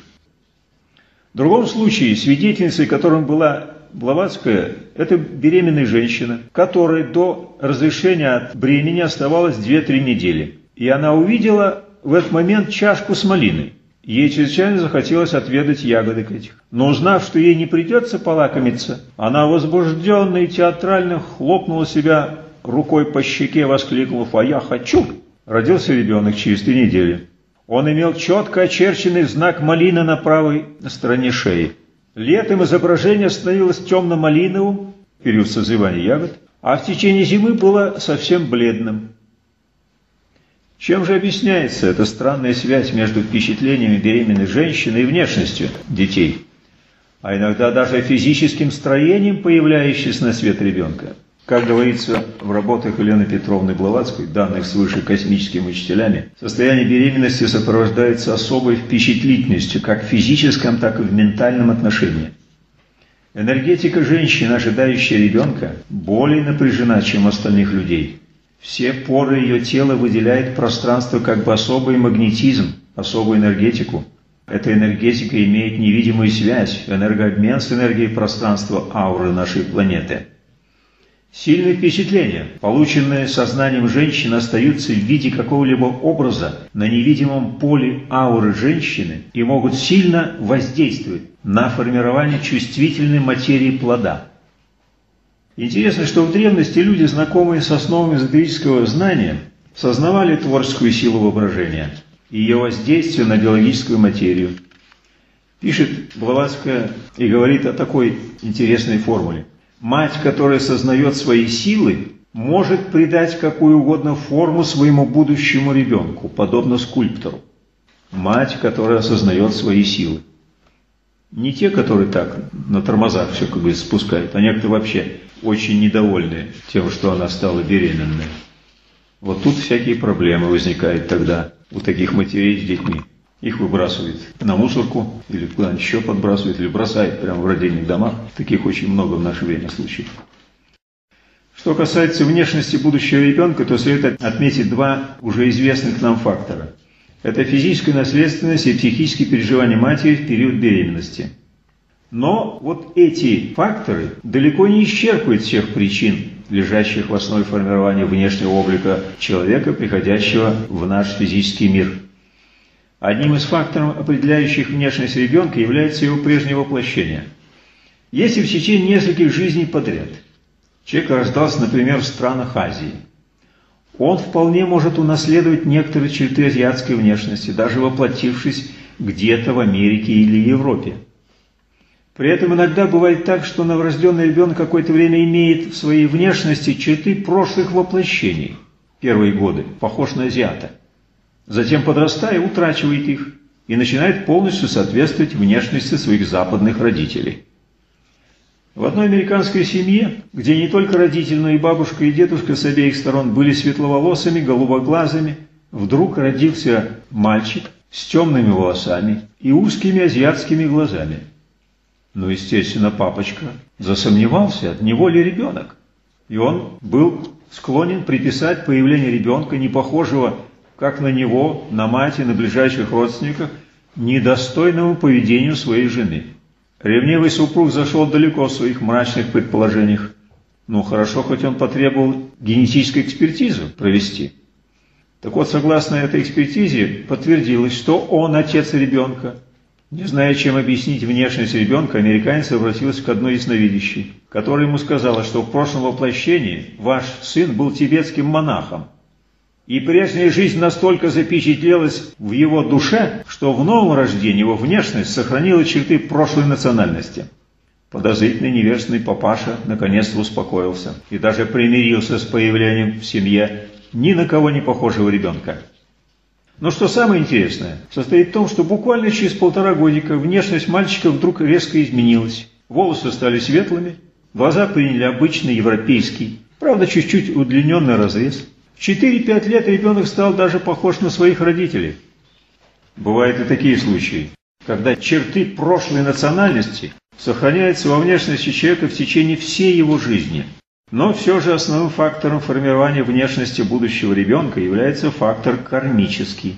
В другом случае, свидетельницей, которым была Блаватская, это беременная женщина, которой до разрешения от бремени оставалось 2-3 недели. И она увидела в этот момент чашку с малиной. Ей чрезвычайно захотелось отведать ягодок этих. Но узнав, что ей не придется полакомиться, она возбужденно и театрально хлопнула себя рукой по щеке, воскликнув: «А я хочу!» Родился ребенок через 3 недели. Он имел четко очерченный знак малины на правой стороне шеи. Летом изображение становилось темно-малиновым, период созревания ягод, а в течение зимы было совсем бледным. Чем же объясняется эта странная связь между впечатлениями беременной женщины и внешностью детей, а иногда даже физическим строением появляющегося на свет ребенка? Как говорится в работах Елены Петровны Блаватской, данных свыше космическими учителями, состояние беременности сопровождается особой впечатлительностью как в физическом, так и в ментальном отношении. Энергетика женщины, ожидающей ребенка, более напряжена, чем у остальных людей. Все поры ее тела выделяют пространство как бы особый магнетизм, особую энергетику. Эта энергетика имеет невидимую связь, энергообмен с энергией пространства ауры нашей планеты. Сильные впечатления, полученные сознанием женщины, остаются в виде какого-либо образа на невидимом поле ауры женщины и могут сильно воздействовать на формирование чувствительной материи плода. Интересно, что в древности люди, знакомые с основами эзотерического знания, сознавали творческую силу воображения и ее воздействие на биологическую материю. Пишет Блаватская и говорит о такой интересной формуле. Мать, которая сознает свои силы, может придать какую угодно форму своему будущему ребенку, подобно скульптору. Мать, которая осознает свои силы. Не те, которые так на тормозах все как бы спускают, а некоторые вообще очень недовольны тем, что она стала беременной. Вот тут всякие проблемы возникают тогда у таких матерей с детьми. Их выбрасывают на мусорку, или куда-нибудь еще подбрасывают, или бросают прямо в родильных домах. Таких очень много в наше время случаев. Что касается внешности будущего ребенка, то следует отметить два уже известных нам фактора. Это физическая наследственность и психические переживания матери в период беременности. Но вот эти факторы далеко не исчерпывают всех причин, лежащих в основе формирования внешнего облика человека, приходящего в наш физический мир. Одним из факторов, определяющих внешность ребенка, является его прежнее воплощение. Если в течение нескольких жизней подряд человек рождался, например, в странах Азии, он вполне может унаследовать некоторые черты азиатской внешности, даже воплотившись где-то в Америке или Европе. При этом иногда бывает так, что новорожденный ребенок какое-то время имеет в своей внешности черты прошлых воплощений. Первые годы похож на азиата. Затем, подрастая, утрачивает их и начинает полностью соответствовать внешности своих западных родителей. В одной американской семье, где не только родители, но и бабушка и дедушка с обеих сторон были светловолосыми, голубоглазыми, вдруг родился мальчик с темными волосами и узкими азиатскими глазами. Ну, естественно, папочка засомневался, от него ли ребенок. И он был склонен приписать появление ребенка, не похожего как на него, на мать и на ближайших родственников, недостойному поведению своей жены. Ревнивый супруг зашел далеко в своих мрачных предположениях. Ну, хорошо, хоть он потребовал генетическую экспертизу провести. Так вот, согласно этой экспертизе, подтвердилось, что он отец ребенка. Не зная, чем объяснить внешность ребенка, американец обратился к одной ясновидящей, которая ему сказала, что в прошлом воплощении ваш сын был тибетским монахом. И прежняя жизнь настолько запечатлелась в его душе, что в новом рождении его внешность сохранила черты прошлой национальности. Подозрительный невежественный папаша наконец-то успокоился и даже примирился с появлением в семье ни на кого не похожего ребенка. Но что самое интересное, состоит в том, что буквально через 1,5 годика внешность мальчика вдруг резко изменилась. Волосы стали светлыми, глаза приняли обычный европейский, правда чуть-чуть удлиненный разрез. В 4-5 лет ребенок стал даже похож на своих родителей. Бывают и такие случаи, когда черты прошлой национальности сохраняются во внешности человека в течение всей его жизни. Но все же основным фактором формирования внешности будущего ребенка является фактор кармический.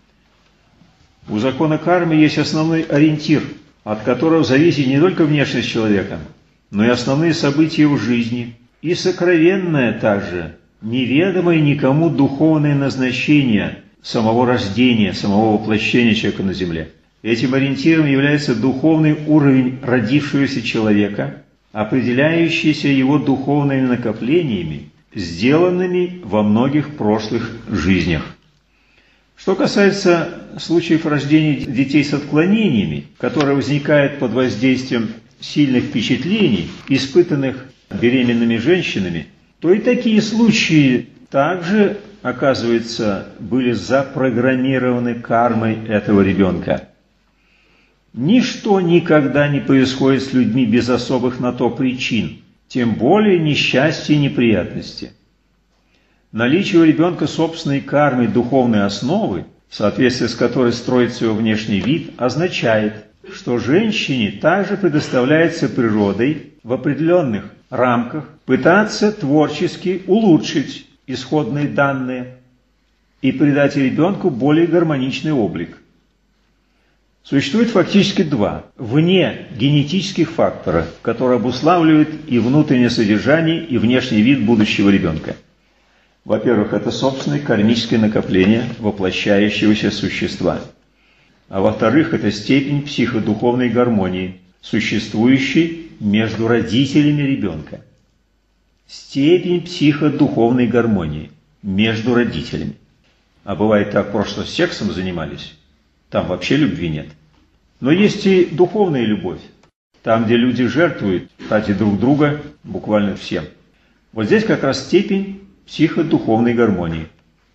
У закона кармы есть основной ориентир, от которого зависит не только внешность человека, но и основные события его жизни, и сокровенное также, неведомое никому духовное назначение самого рождения, самого воплощения человека на земле. Этим ориентиром является духовный уровень родившегося человека, определяющийся его духовными накоплениями, сделанными во многих прошлых жизнях. Что касается случаев рождения детей с отклонениями, которые возникают под воздействием сильных впечатлений, испытанных беременными женщинами, то и такие случаи также, оказывается, были запрограммированы кармой этого ребенка. Ничто никогда не происходит с людьми без особых на то причин, тем более несчастья и неприятности. Наличие у ребенка собственной кармы духовной основы, в соответствии с которой строится его внешний вид, означает, что женщине также предоставляется природой в определенных рамках пытаться творчески улучшить исходные данные и придать ребенку более гармоничный облик. Существует фактически два вне генетических фактора, которые обуславливают и внутреннее содержание, и внешний вид будущего ребенка. Во-первых, это собственное кармическое накопление воплощающегося существа. А во-вторых, это степень психодуховной гармонии, существующей между родителями ребенка. Степень психодуховной гармонии между родителями. А бывает так, просто сексом занимались, там вообще любви нет. Но есть и духовная любовь, там, где люди жертвуют ради друг друга буквально всем. Вот здесь как раз степень психодуховной гармонии.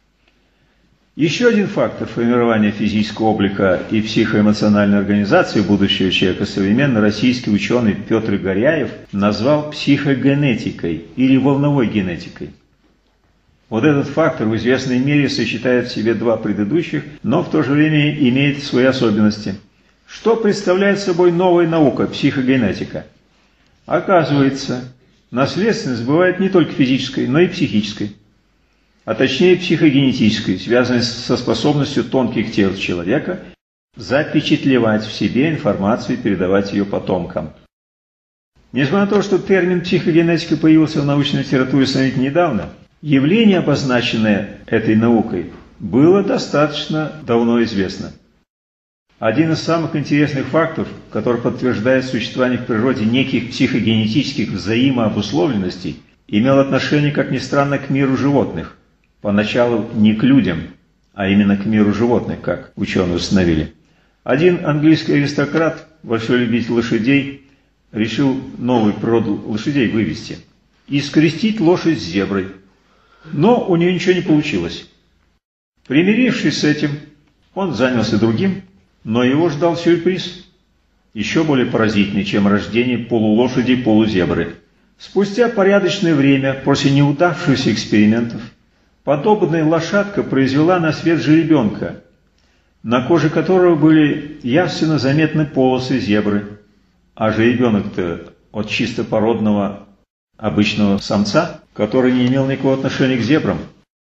Еще один фактор формирования физического облика и психоэмоциональной организации будущего человека современный российский ученый Петр Горяев назвал психогенетикой или волновой генетикой. Вот этот фактор в известной мере сочетает в себе два предыдущих, но в то же время имеет свои особенности. Что представляет собой новая наука, психогенетика? Оказывается, наследственность бывает не только физической, но и психической. А точнее психогенетической, связанной со способностью тонких тел человека запечатлевать в себе информацию и передавать ее потомкам. Несмотря на то, что термин психогенетика появился в научной литературе сравнительно недавно, явление, обозначенное этой наукой, было достаточно давно известно. Один из самых интересных фактов, который подтверждает существование в природе неких психогенетических взаимообусловленностей, имел отношение, как ни странно, к миру животных. Поначалу не к людям, а именно к миру животных, как ученые установили. Один английский аристократ, большой любитель лошадей, решил новую породу лошадей вывести и скрестить лошадь с зеброй. Но у нее ничего не получилось. Примирившись с этим, он занялся другим, но его ждал сюрприз, еще более поразительный, чем рождение полулошади и полузебры. Спустя порядочное время, после неудавшихся экспериментов, подобная лошадка произвела на свет жеребенка, на коже которого были явственно заметны полосы зебры, а жеребенок-то от чисто породного обычного самца, который не имел никакого отношения к зебрам.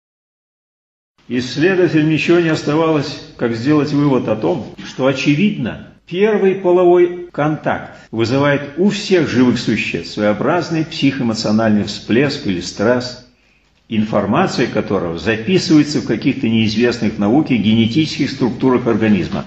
Исследователям ничего не оставалось, как сделать вывод о том, что, очевидно, первый половой контакт вызывает у всех живых существ своеобразный психоэмоциональный всплеск или стресс, информация которого записывается в каких-то неизвестных науке генетических структурах организма.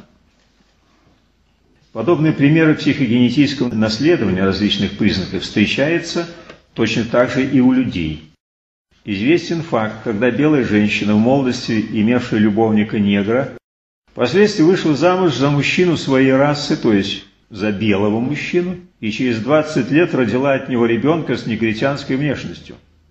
Подобные примеры психогенетического наследования различных признаков встречаются точно так же и у людей. Известен факт, когда белая женщина, в молодости имевшая любовника негра, впоследствии вышла замуж за мужчину своей расы, то есть за белого мужчину, и через 20 лет родила от него ребенка с негритянской внешностью.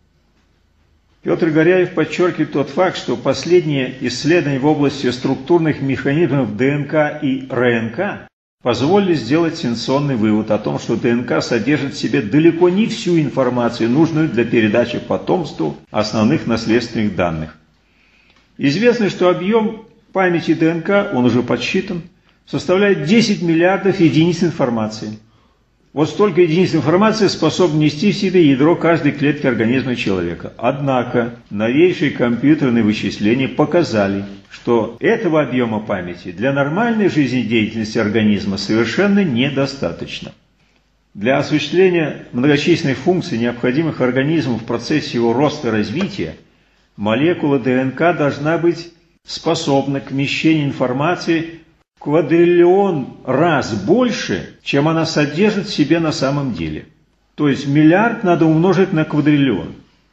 Петр Горяев подчеркивает тот факт, что последние исследования в области структурных механизмов ДНК и РНК позволили сделать сенсационный вывод о том, что ДНК содержит в себе далеко не всю информацию, нужную для передачи потомству основных наследственных данных. Известно, что объем памяти ДНК, он уже подсчитан, составляет 10 миллиардов единиц информации. Вот столько единиц информации способно нести в себе ядро каждой клетки организма человека. Однако новейшие компьютерные вычисления показали, что этого объема памяти для нормальной жизнедеятельности организма совершенно недостаточно. Для осуществления многочисленных функций, необходимых организму в процессе его роста и развития, молекула ДНК должна быть способна к вмещению информации в квадриллион раз больше, чем она содержит в себе на самом деле. То есть миллиард надо умножить на квадриллион.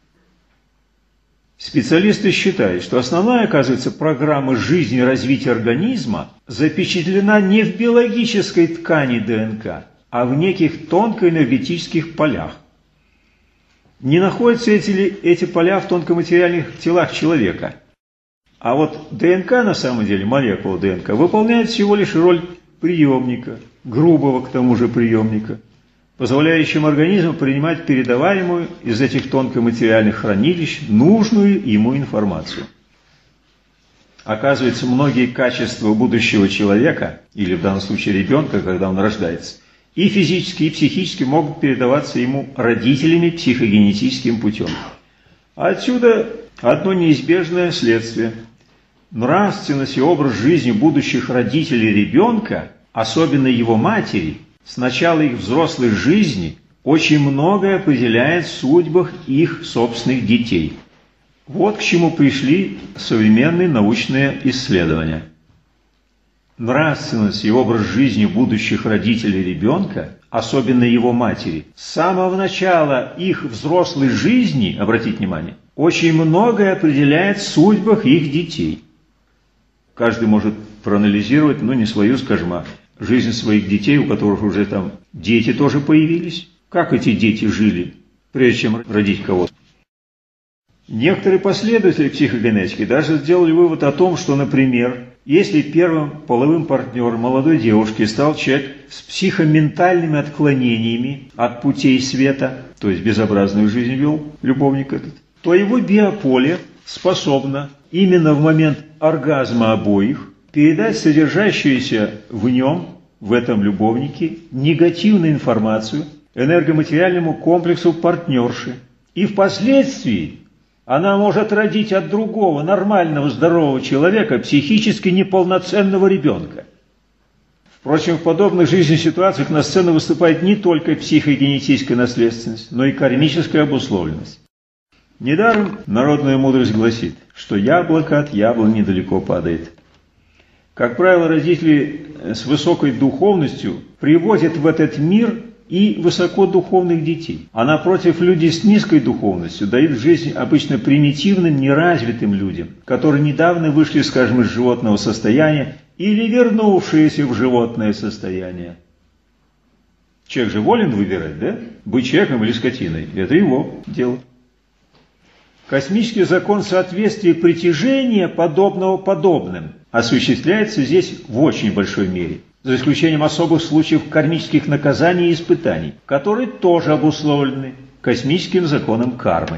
Специалисты считают, что основная, оказывается, программа жизни и развития организма запечатлена не в биологической ткани ДНК, а в неких тонкоэнергетических полях. Не находятся эти поля в тонкоматериальных телах человека. А вот ДНК, на самом деле, молекула ДНК, выполняет всего лишь роль приемника, грубого к тому же приемника. позволяющим организму принимать передаваемую из этих тонкоматериальных хранилищ нужную ему информацию. Оказывается, многие качества будущего человека, или в данном случае ребенка, когда он рождается, и физически, и психически могут передаваться ему родителями психогенетическим путем. Отсюда одно неизбежное следствие. Нравственность и образ жизни будущих родителей ребенка, особенно его матери, с начала их взрослой жизни, очень многое определяет в судьбах их собственных детей. Вот к чему пришли современные научные исследования. Нравственность и образ жизни будущих родителей ребенка, особенно его матери, с самого начала их взрослой жизни, обратите внимание, очень многое определяет в судьбах их детей. Каждый может проанализировать, не свою, скажем, а жизнь своих детей, у которых уже там дети тоже появились. Как эти дети жили, прежде чем родить кого-то? Некоторые последователи психогенетики даже сделали вывод о том, что, например, если первым половым партнером молодой девушки стал человек с психоментальными отклонениями от путей света, то есть безобразную жизнь вел любовник этот, то его биополе способно именно в момент оргазма обоих передать содержащуюся в нем, в этом любовнике, негативную информацию энергоматериальному комплексу партнерши. И впоследствии она может родить от другого, нормального, здорового человека, психически неполноценного ребенка. Впрочем, в подобных жизненных ситуациях на сцену выступает не только психогенетическая наследственность, но и кармическая обусловленность. Недаром народная мудрость гласит, что яблоко от яблони далеко падает. Как правило, родители с высокой духовностью приводят в этот мир и высокодуховных детей. А напротив, люди с низкой духовностью дают жизнь обычно примитивным, неразвитым людям, которые недавно вышли, скажем, из животного состояния или вернувшиеся в животное состояние. Человек же волен выбирать, да? Быть человеком или скотиной. Это его дело. Космический закон соответствия притяжения подобного подобным осуществляется здесь в очень большой мере, за исключением особых случаев кармических наказаний и испытаний, которые тоже обусловлены космическим законом кармы.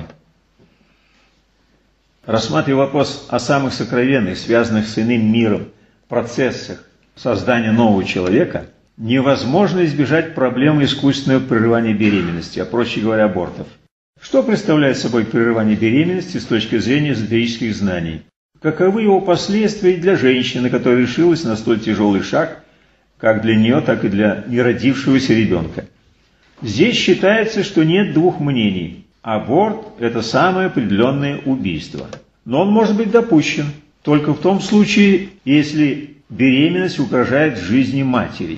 Рассматривая вопрос о самых сокровенных, связанных с иным миром, процессах создания нового человека, невозможно избежать проблемы искусственного прерывания беременности, а проще говоря, абортов. Что представляет собой прерывание беременности с точки зрения эзотерических знаний? Каковы его последствия для женщины, которая решилась на столь тяжелый шаг, как для нее, так и для неродившегося ребенка? Здесь считается, что нет двух мнений. Аборт – это самое определенное убийство. Но он может быть допущен только в том случае, если беременность угрожает жизни матери.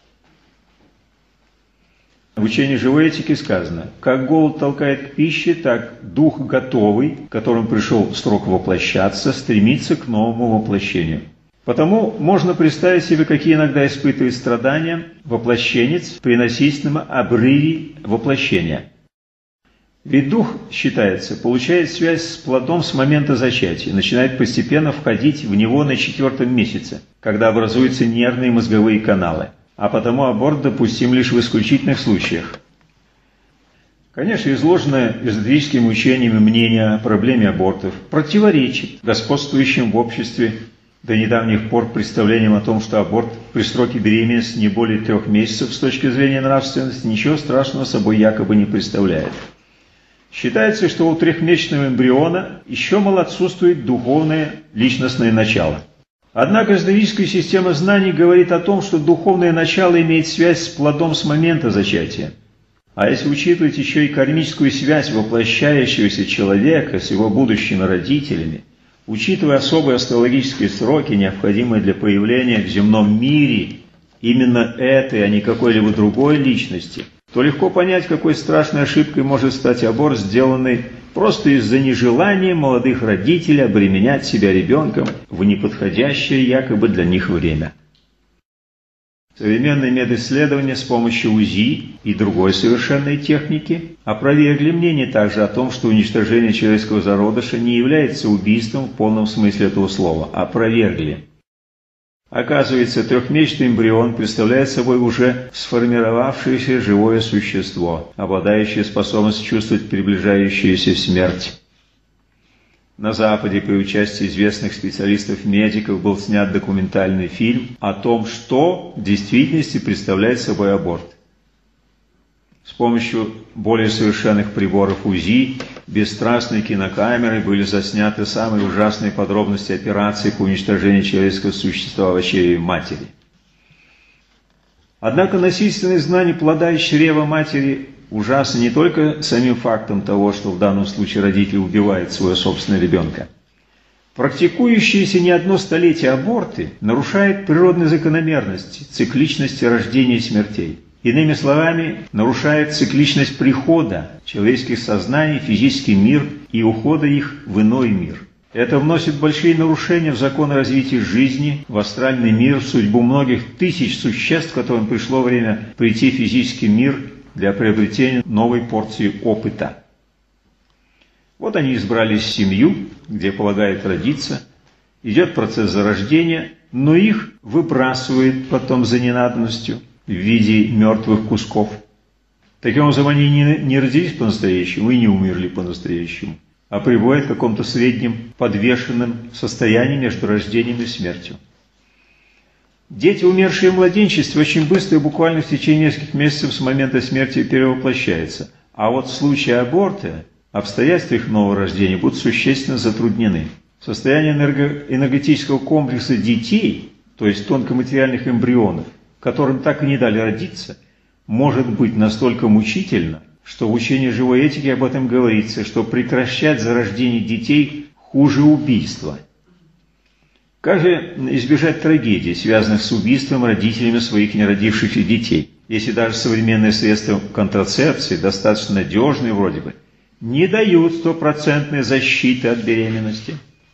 В учении живой этики сказано, как голод толкает к пище, так дух готовый, которым пришел срок воплощаться, стремится к новому воплощению. Потому можно представить себе, какие иногда испытывает страдания воплощенец при насильственном обрыве воплощения. Ведь дух, считается, получает связь с плодом с момента зачатия, начинает постепенно входить в него на 4-м месяце, когда образуются нервные и мозговые каналы. А потому аборт допустим лишь в исключительных случаях. Конечно, изложенное эзотерическими учениями мнение о проблеме абортов противоречит господствующим в обществе до недавних пор представлениям о том, что аборт при сроке беременности не более 3 месяцев с точки зрения нравственности ничего страшного собой якобы не представляет. Считается, что у 3-месячного эмбриона еще мало отсутствует духовное личностное начало. Однако эзотерическая система знаний говорит о том, что духовное начало имеет связь с плодом с момента зачатия. А если учитывать еще и кармическую связь воплощающегося человека с его будущими родителями, учитывая особые астрологические сроки, необходимые для появления в земном мире именно этой, а не какой-либо другой личности, то легко понять, какой страшной ошибкой может стать аборт, сделанный просто из-за нежелания молодых родителей обременять себя ребенком в неподходящее якобы для них время. Современные медисследования с помощью УЗИ и другой совершенной техники опровергли мнение также о том, что уничтожение человеческого зародыша не является убийством в полном смысле этого слова. Опровергли. Оказывается, трехмесячный эмбрион представляет собой уже сформировавшееся живое существо, обладающее способностью чувствовать приближающуюся смерть. На Западе при участии известных специалистов-медиков был снят документальный фильм о том, что в действительности представляет собой аборт. С помощью более совершенных приборов УЗИ, бесстрастной кинокамерой были засняты самые ужасные подробности операции по уничтожению человеческого существа в чреве матери. Однако насильственное изгнание плода из чрева матери ужасно не только самим фактом того, что в данном случае родитель убивает своего собственного ребенка. Практикующиеся не одно столетие аборты нарушают природные закономерности, цикличности рождения и смертей. Иными словами, нарушает цикличность прихода человеческих сознаний в физический мир и ухода их в иной мир. Это вносит большие нарушения в законы развития жизни, в астральный мир, в судьбу многих тысяч существ, которым пришло время прийти в физический мир для приобретения новой порции опыта. Вот они избрали семью, где полагают родиться, идет процесс зарождения, но их выбрасывает потом за ненадобностью в виде мертвых кусков. Таким образом, они не родились по-настоящему и не умерли по-настоящему, а пребывают в каком-то среднем подвешенном состоянии между рождением и смертью. Дети, умершие в младенчестве, очень быстро, буквально в течение нескольких месяцев с момента смерти перевоплощаются. А вот в случае аборта обстоятельства их нового рождения будут существенно затруднены. Состояние энергетического комплекса детей, то есть тонкоматериальных эмбрионов, которым так и не дали родиться, может быть настолько мучительно, что в учении живой этики об этом говорится, что прекращать зарождение детей хуже убийства. Как же избежать трагедий, связанных с убийством родителями своих неродившихся детей, если даже современные средства контрацепции, достаточно надежные вроде бы, не дают стопроцентной защиты от беременности?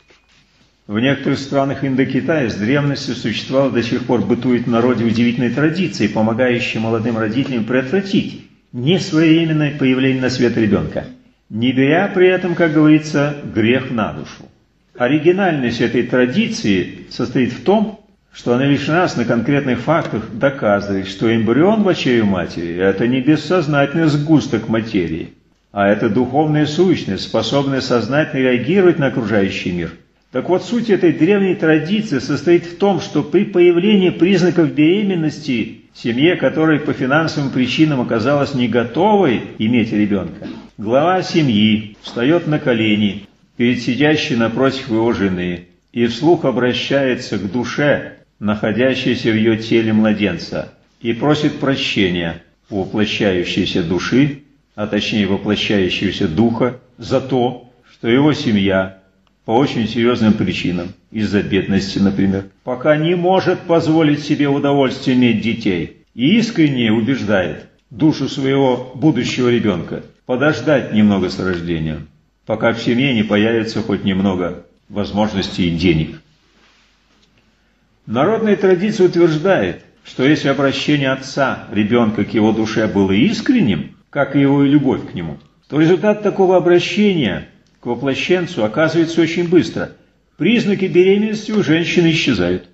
В некоторых странах Индокитая с древности существовала, до сих пор бытует в народе удивительной традиции, помогающей молодым родителям предотвратить несвоевременное появление на свет ребенка, не беря при этом, как говорится, грех на душу. Оригинальность этой традиции состоит в том, что она лишь раз на конкретных фактах доказывает, что эмбрион в чреве матери – это не бессознательный сгусток материи, а это духовная сущность, способная сознательно реагировать на окружающий мир. Так вот, суть этой древней традиции состоит в том, что при появлении признаков беременности в семье, которая по финансовым причинам оказалась не готовой иметь ребенка, глава семьи встает на колени перед сидящей напротив его жены и вслух обращается к душе, находящейся в ее теле младенца, и просит прощения у воплощающейся души, а точнее воплощающегося духа, за то, что его семья по очень серьезным причинам, из-за бедности, например, пока не может позволить себе удовольствие иметь детей, и искренне убеждает душу своего будущего ребенка подождать немного с рождением, пока в семье не появится хоть немного возможностей и денег. Народная традиция утверждает, что если обращение отца ребенка к его душе было искренним, как и его любовь к нему, то результат такого обращения к воплощенцу оказывается очень быстро. Признаки беременности у женщины исчезают.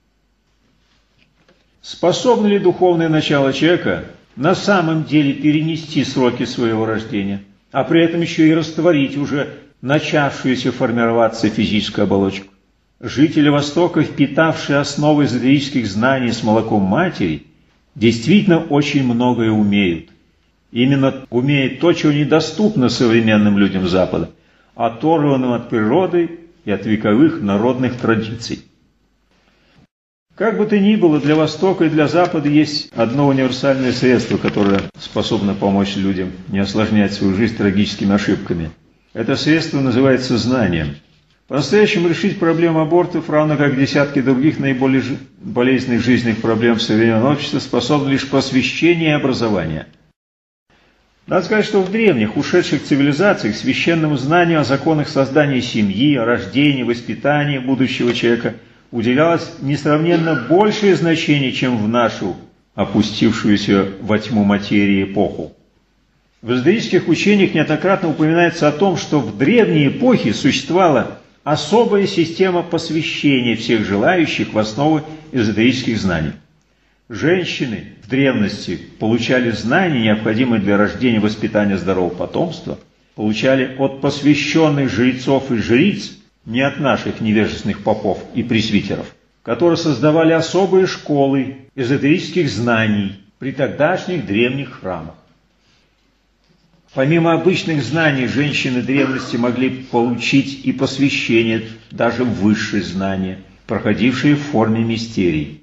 Способно ли духовное начало человека на самом деле перенести сроки своего рождения, а при этом еще и растворить уже начавшуюся формироваться физическую оболочку? Жители Востока, впитавшие основы эзотерических знаний с молоком матери, действительно очень многое умеют. Именно умеют то, чего недоступно современным людям Запада, оторванным от природы и от вековых народных традиций. Как бы то ни было, для Востока и для Запада есть одно универсальное средство, которое способно помочь людям не осложнять свою жизнь трагическими ошибками. Это средство называется знанием. По-настоящему решить проблему абортов, равно как десятки других наиболее болезненных жизненных проблем в современном обществе, способно лишь просвещение и образование. Надо сказать, что в древних, ушедших цивилизациях священному знанию о законах создания семьи, о рождении, воспитании будущего человека уделялось несравненно большее значение, чем в нашу опустившуюся во тьму материи эпоху. В эзотерических учениях неоднократно упоминается о том, что в древние эпохи существовало особая система посвящения всех желающих в основы эзотерических знаний. Женщины в древности получали знания, необходимые для рождения и воспитания здорового потомства, получали от посвященных жрецов и жриц, не от наших невежественных попов и пресвитеров, которые создавали особые школы эзотерических знаний при тогдашних древних храмах. Помимо обычных знаний, женщины древности могли получить и посвящение, даже высшие знания, проходившие в форме мистерий.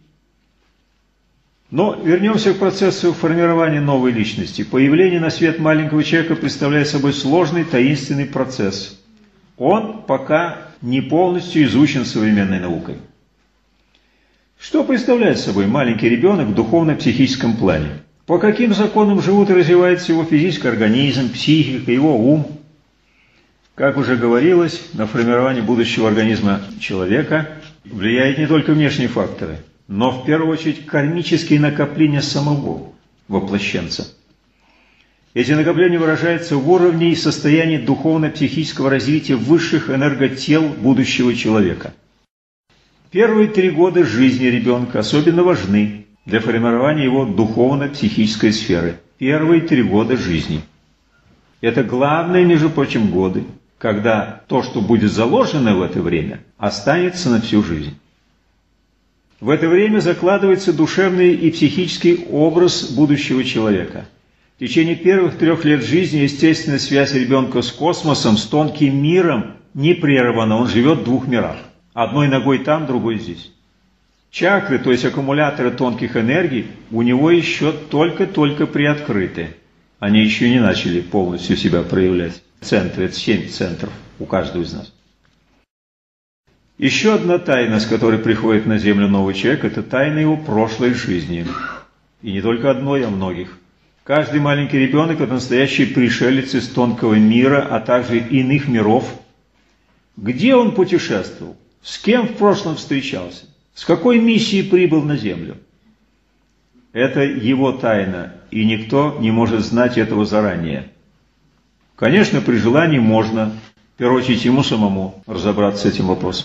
Но вернемся к процессу формирования новой личности. Появление на свет маленького человека представляет собой сложный, таинственный процесс. Он пока не полностью изучен современной наукой. Что представляет собой маленький ребенок в духовно-психическом плане? По каким законам живут и развивается его физический организм, психика, его ум? Как уже говорилось, на формирование будущего организма человека влияют не только внешние факторы, но в первую очередь кармические накопления самого воплощенца. Эти накопления выражаются в уровне и состоянии духовно-психического развития высших энерготел будущего человека. Первые 3 года жизни ребенка особенно важны для формирования его духовно-психической сферы. Первые 3 года жизни. Это главные, между прочим, годы, когда то, что будет заложено в это время, останется на всю жизнь. В это время закладывается душевный и психический образ будущего человека. В течение первых 3 лет жизни естественная связь ребенка с космосом, с тонким миром не прервана. Он живет в 2 мирах. Одной ногой там, другой здесь. Чакры, то есть аккумуляторы тонких энергий, у него еще только-только приоткрыты. Они еще не начали полностью себя проявлять. Центры, это 7 центров у каждого из нас. Еще одна тайна, с которой приходит на землю новый человек, это тайна его прошлой жизни. И не только одной, а многих. Каждый маленький ребенок – это настоящий пришелец из тонкого мира, а также иных миров. Где он путешествовал? С кем в прошлом встречался? С какой миссией прибыл на землю? Это его тайна, и никто не может знать этого заранее. Конечно, при желании можно, в первую очередь, ему самому разобраться с этим вопросом.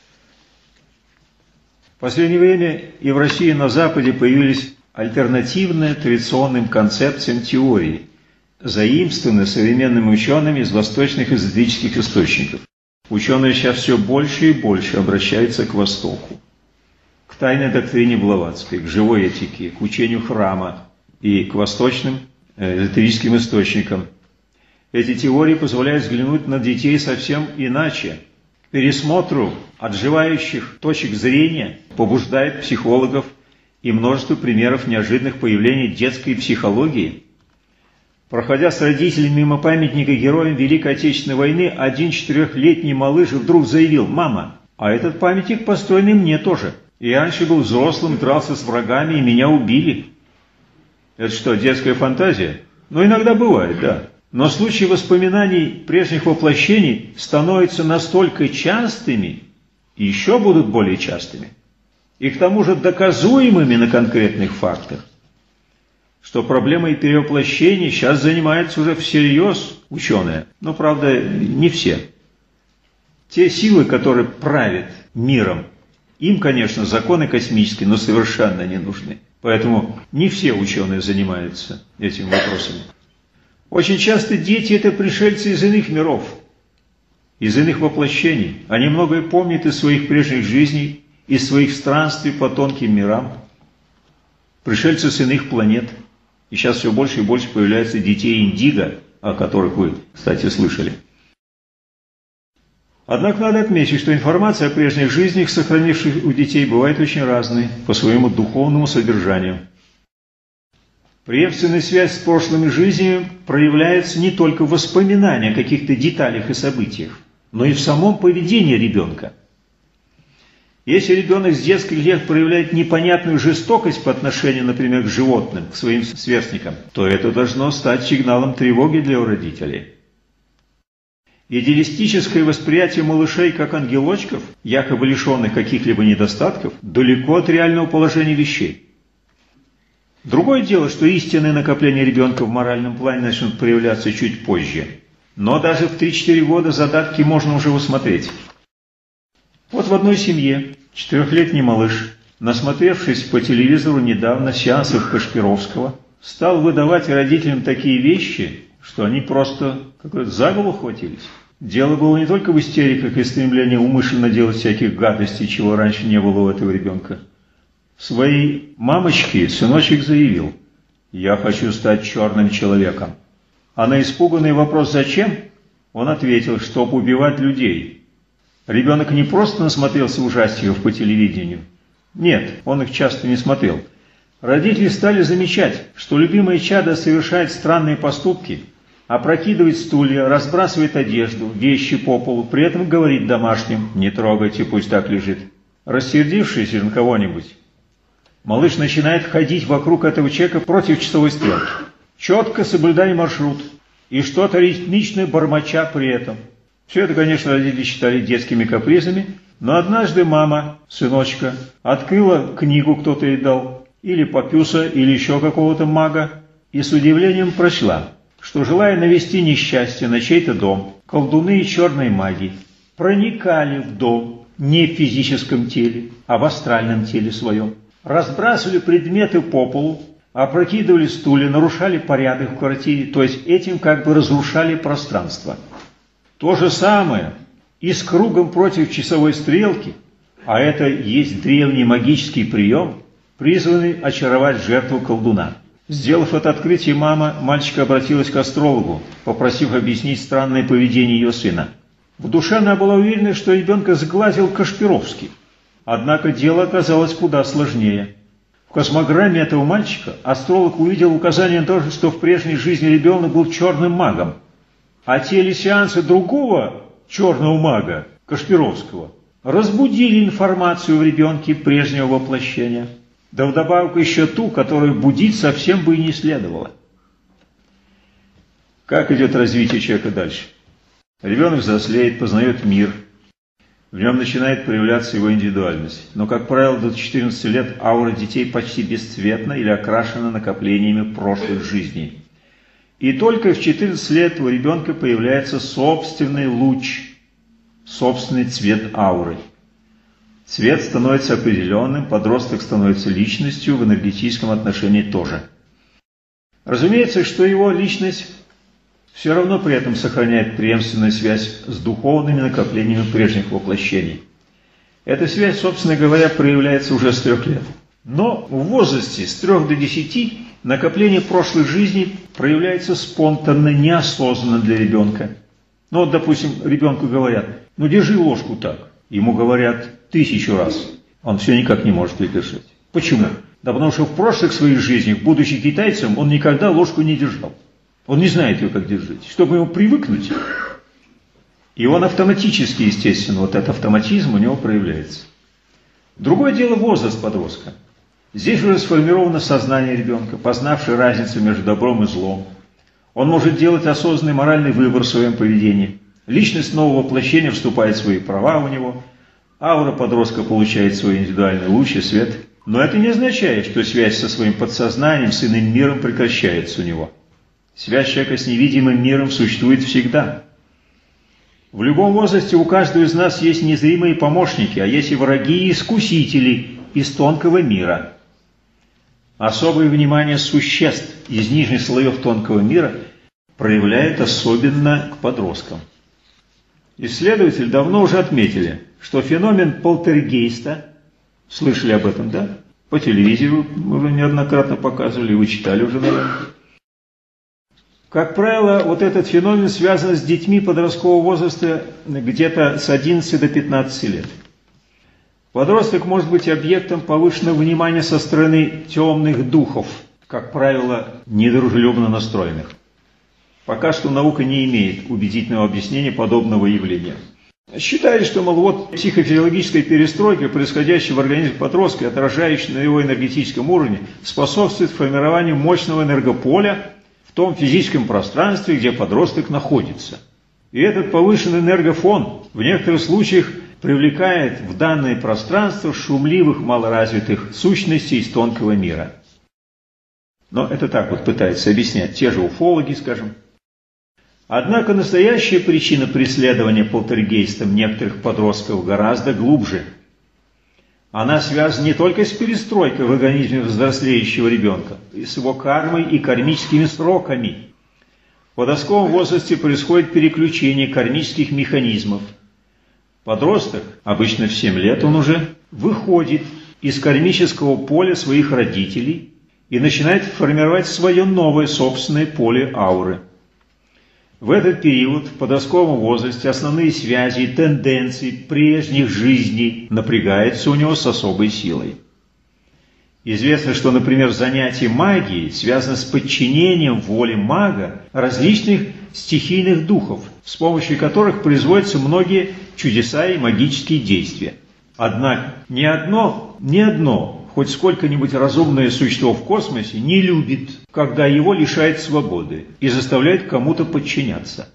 В последнее время и в России, и на Западе появились альтернативные традиционным концепциям теории, заимствованные современными учеными из восточных эзотерических источников. Ученые сейчас все больше и больше обращаются к Востоку, к тайной доктрине Блаватской, к живой этике, к учению храма и к восточным эзотерическим источникам. Эти теории позволяют взглянуть на детей совсем иначе. К пересмотру отживающих точек зрения побуждает психологов и множество примеров неожиданных появлений детской психологии. Проходя с родителями мимо памятника героям Великой Отечественной войны, один 4-летний малыш вдруг заявил: «Мама, а этот памятник построенный мне тоже. Я раньше был взрослым, дрался с врагами, и меня убили». Это что, детская фантазия? Ну, иногда бывает, да. Но случаи воспоминаний прежних воплощений становятся настолько частыми, и еще будут более частыми, и к тому же доказуемыми на конкретных фактах, что проблемой перевоплощений сейчас занимаются уже всерьез ученые. Но, правда, не все. Те силы, которые правят миром, им, конечно, законы космические, но совершенно не нужны. Поэтому не все ученые занимаются этими вопросами. Очень часто дети – это пришельцы из иных миров, из иных воплощений. Они многое помнят из своих прежних жизней, из своих странствий по тонким мирам. Пришельцы с иных планет. И сейчас все больше и больше появляется детей индиго, о которых вы, кстати, слышали. Однако надо отметить, что информация о прежних жизнях, сохранивших у детей, бывает очень разной по своему духовному содержанию. Преемственная связь с прошлыми жизнями проявляется не только в воспоминании о каких-то деталях и событиях, но и в самом поведении ребенка. Если ребенок с детских лет проявляет непонятную жестокость по отношению, например, к животным, к своим сверстникам, то это должно стать сигналом тревоги для родителей. Идеалистическое восприятие малышей как ангелочков, якобы лишенных каких-либо недостатков, далеко от реального положения вещей. Другое дело, что истинные накопления ребенка в моральном плане начнут проявляться чуть позже. Но даже в 3-4 года задатки можно уже усмотреть. Вот в одной семье 4-летний малыш, насмотревшись по телевизору недавно сеансов Кашпировского, стал выдавать родителям такие вещи, что они просто за голову хватились. Дело было не только в истериках и стремлении умышленно делать всяких гадостей, чего раньше не было у этого ребенка. Своей мамочке сыночек заявил: «Я хочу стать черным человеком». А на испуганный вопрос «Зачем?» он ответил: «Чтоб убивать людей». Ребенок не просто насмотрелся ужастиков по телевидению. Нет, он их часто не смотрел. Родители стали замечать, что любимое чадо совершает странные поступки, опрокидывает стулья, разбрасывает одежду, вещи по полу, при этом говорит домашним: «Не трогайте, пусть так лежит». Рассердившись на кого-нибудь, малыш начинает ходить вокруг этого человека против часовой стрелки, четко соблюдая маршрут и что-то ритмично бормоча при этом. Все это, конечно, родители считали детскими капризами, но однажды мама сыночка открыла книгу, кто-то ей дал, или Папюса, или еще какого-то мага, и с удивлением прочла, что, желая навести несчастье на чей-то дом, колдуны и черные маги проникали в дом не в физическом теле, а в астральном теле своем, разбрасывали предметы по полу, опрокидывали стулья, нарушали порядок в квартире, то есть этим как бы разрушали пространство. То же самое и с кругом против часовой стрелки, а это есть древний магический прием, призванный очаровать жертву колдуна. Сделав это открытие, мама мальчика обратилась к астрологу, попросив объяснить странное поведение ее сына. В душе она была уверена, что ребенка сглазил Кашпировский. Однако дело оказалось куда сложнее. В космограмме этого мальчика астролог увидел указание на то, что в прежней жизни ребенок был черным магом, а телесеансы другого черного мага, Кашпировского, разбудили информацию в ребенке прежнего воплощения. Да вдобавок еще ту, которую будить совсем бы и не следовало. Как идет развитие человека дальше? Ребенок взрослеет, познает мир. В нем начинает проявляться его индивидуальность. Но, как правило, до 14 лет аура детей почти бесцветна или окрашена накоплениями прошлых жизней. И только в 14 лет у ребенка появляется собственный луч, собственный цвет ауры. Цвет становится определенным, подросток становится личностью, в энергетическом отношении тоже. Разумеется, что его личность все равно при этом сохраняет преемственную связь с духовными накоплениями прежних воплощений. Эта связь, собственно говоря, проявляется уже с 3 лет. Но в возрасте с 3 до 10 накопление прошлых жизней проявляется спонтанно, неосознанно для ребенка. Ну вот, допустим, ребенку говорят: «Ну держи ложку так». Ему говорят 1000 раз. Он все никак не может придержать. Почему? Да потому что в прошлых своих жизнях, будучи китайцем, он никогда ложку не держал. Он не знает ее как держать. Чтобы ему привыкнуть, и он автоматически, естественно, вот этот автоматизм у него проявляется. Другое дело возраст подростка. Здесь уже сформировано сознание ребенка, познавшее разницу между добром и злом. Он может делать осознанный моральный выбор в своем поведении. Личность нового воплощения вступает в свои права у него. Аура подростка получает свой индивидуальный луч и свет. Но это не означает, что связь со своим подсознанием, с иным миром прекращается у него. Связь человека с невидимым миром существует всегда. В любом возрасте у каждого из нас есть незримые помощники, а есть и враги и искусители из тонкого мира. Особое внимание существ из нижних слоев тонкого мира проявляет особенно к подросткам. Исследователи давно уже отметили, что феномен полтергейста, слышали об этом, да? По телевизору мы уже неоднократно показывали, вы читали уже, наверное. Как правило, вот этот феномен связан с детьми подросткового возраста где-то с 11 до 15 лет. Подросток может быть объектом повышенного внимания со стороны темных духов, как правило, недружелюбно настроенных. Пока что наука не имеет убедительного объяснения подобного явления. Считали, что, мол, вот психофизиологическая перестройка, происходящая в организме подростка, отражающая на его энергетическом уровне, способствует формированию мощного энергополя в том физическом пространстве, где подросток находится. И этот повышенный энергофон в некоторых случаях привлекает в данное пространство шумливых, малоразвитых сущностей из тонкого мира. Но это так вот пытаются объяснять те же уфологи, скажем. Однако настоящая причина преследования полтергейстом некоторых подростков гораздо глубже. Она связана не только с перестройкой в организме взрослеющего ребенка, и с его кармой и кармическими сроками. В подростковом возрасте происходит переключение кармических механизмов. Подросток, обычно в 7 лет он уже, выходит из кармического поля своих родителей и начинает формировать свое новое собственное поле ауры. В этот период, в подростковом возрасте, основные связи и тенденции прежних жизней напрягаются у него с особой силой. Известно, что, например, занятие магией связано с подчинением воле мага различных стихийных духов, с помощью которых производятся многие чудеса и магические действия. Однако ни одно хоть сколько-нибудь разумное существо в космосе не любит, когда его лишают свободы и заставляют кому-то подчиняться.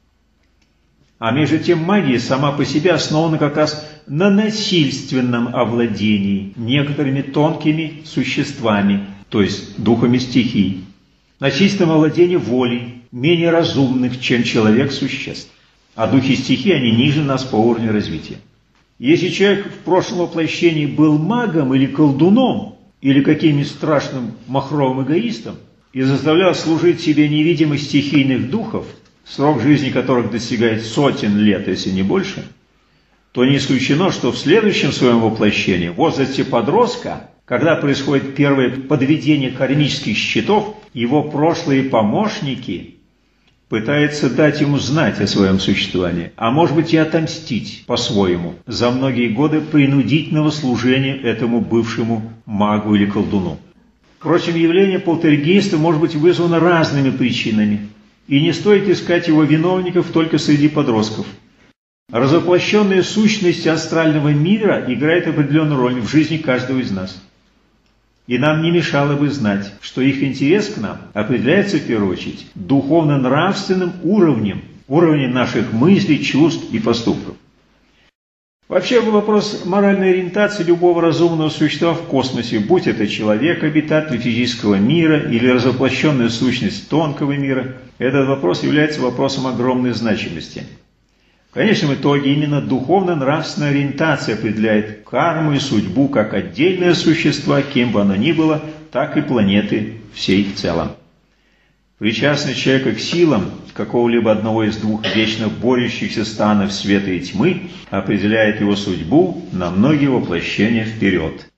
А между тем магия сама по себе основана как раз на насильственном овладении некоторыми тонкими существами, то есть духами стихий, насильственном овладении волей, менее разумных, чем человек, существ. А духи стихий, они ниже нас по уровню развития. Если человек в прошлом воплощении был магом или колдуном, или каким-нибудь страшным махровым эгоистом, и заставлял служить себе невидимых стихийных духов, срок жизни которых достигает сотен лет, если не больше, то не исключено, что в следующем своем воплощении, в возрасте подростка, когда происходит первое подведение кармических счетов, его прошлые помощники пытаются дать ему знать о своем существовании, а может быть и отомстить по-своему за многие годы принудительного служения этому бывшему магу или колдуну. Впрочем, явление полтергейста может быть вызвано разными причинами, и не стоит искать его виновников только среди подростков. Разоплощенная сущность астрального мира играет определенную роль в жизни каждого из нас. И нам не мешало бы знать, что их интерес к нам определяется в первую очередь духовно-нравственным уровнем наших мыслей, чувств и поступков. Вообще вопрос моральной ориентации любого разумного существа в космосе, будь это человек, обитатель физического мира или разоплощенная сущность тонкого мира, этот вопрос является вопросом огромной значимости. В конечном итоге именно духовно-нравственная ориентация определяет карму и судьбу как отдельное существа, кем бы оно ни было, так и планеты всей в целом. Причастность человека к силам какого-либо одного из двух вечно борющихся станов света и тьмы определяет его судьбу на многие воплощения вперед.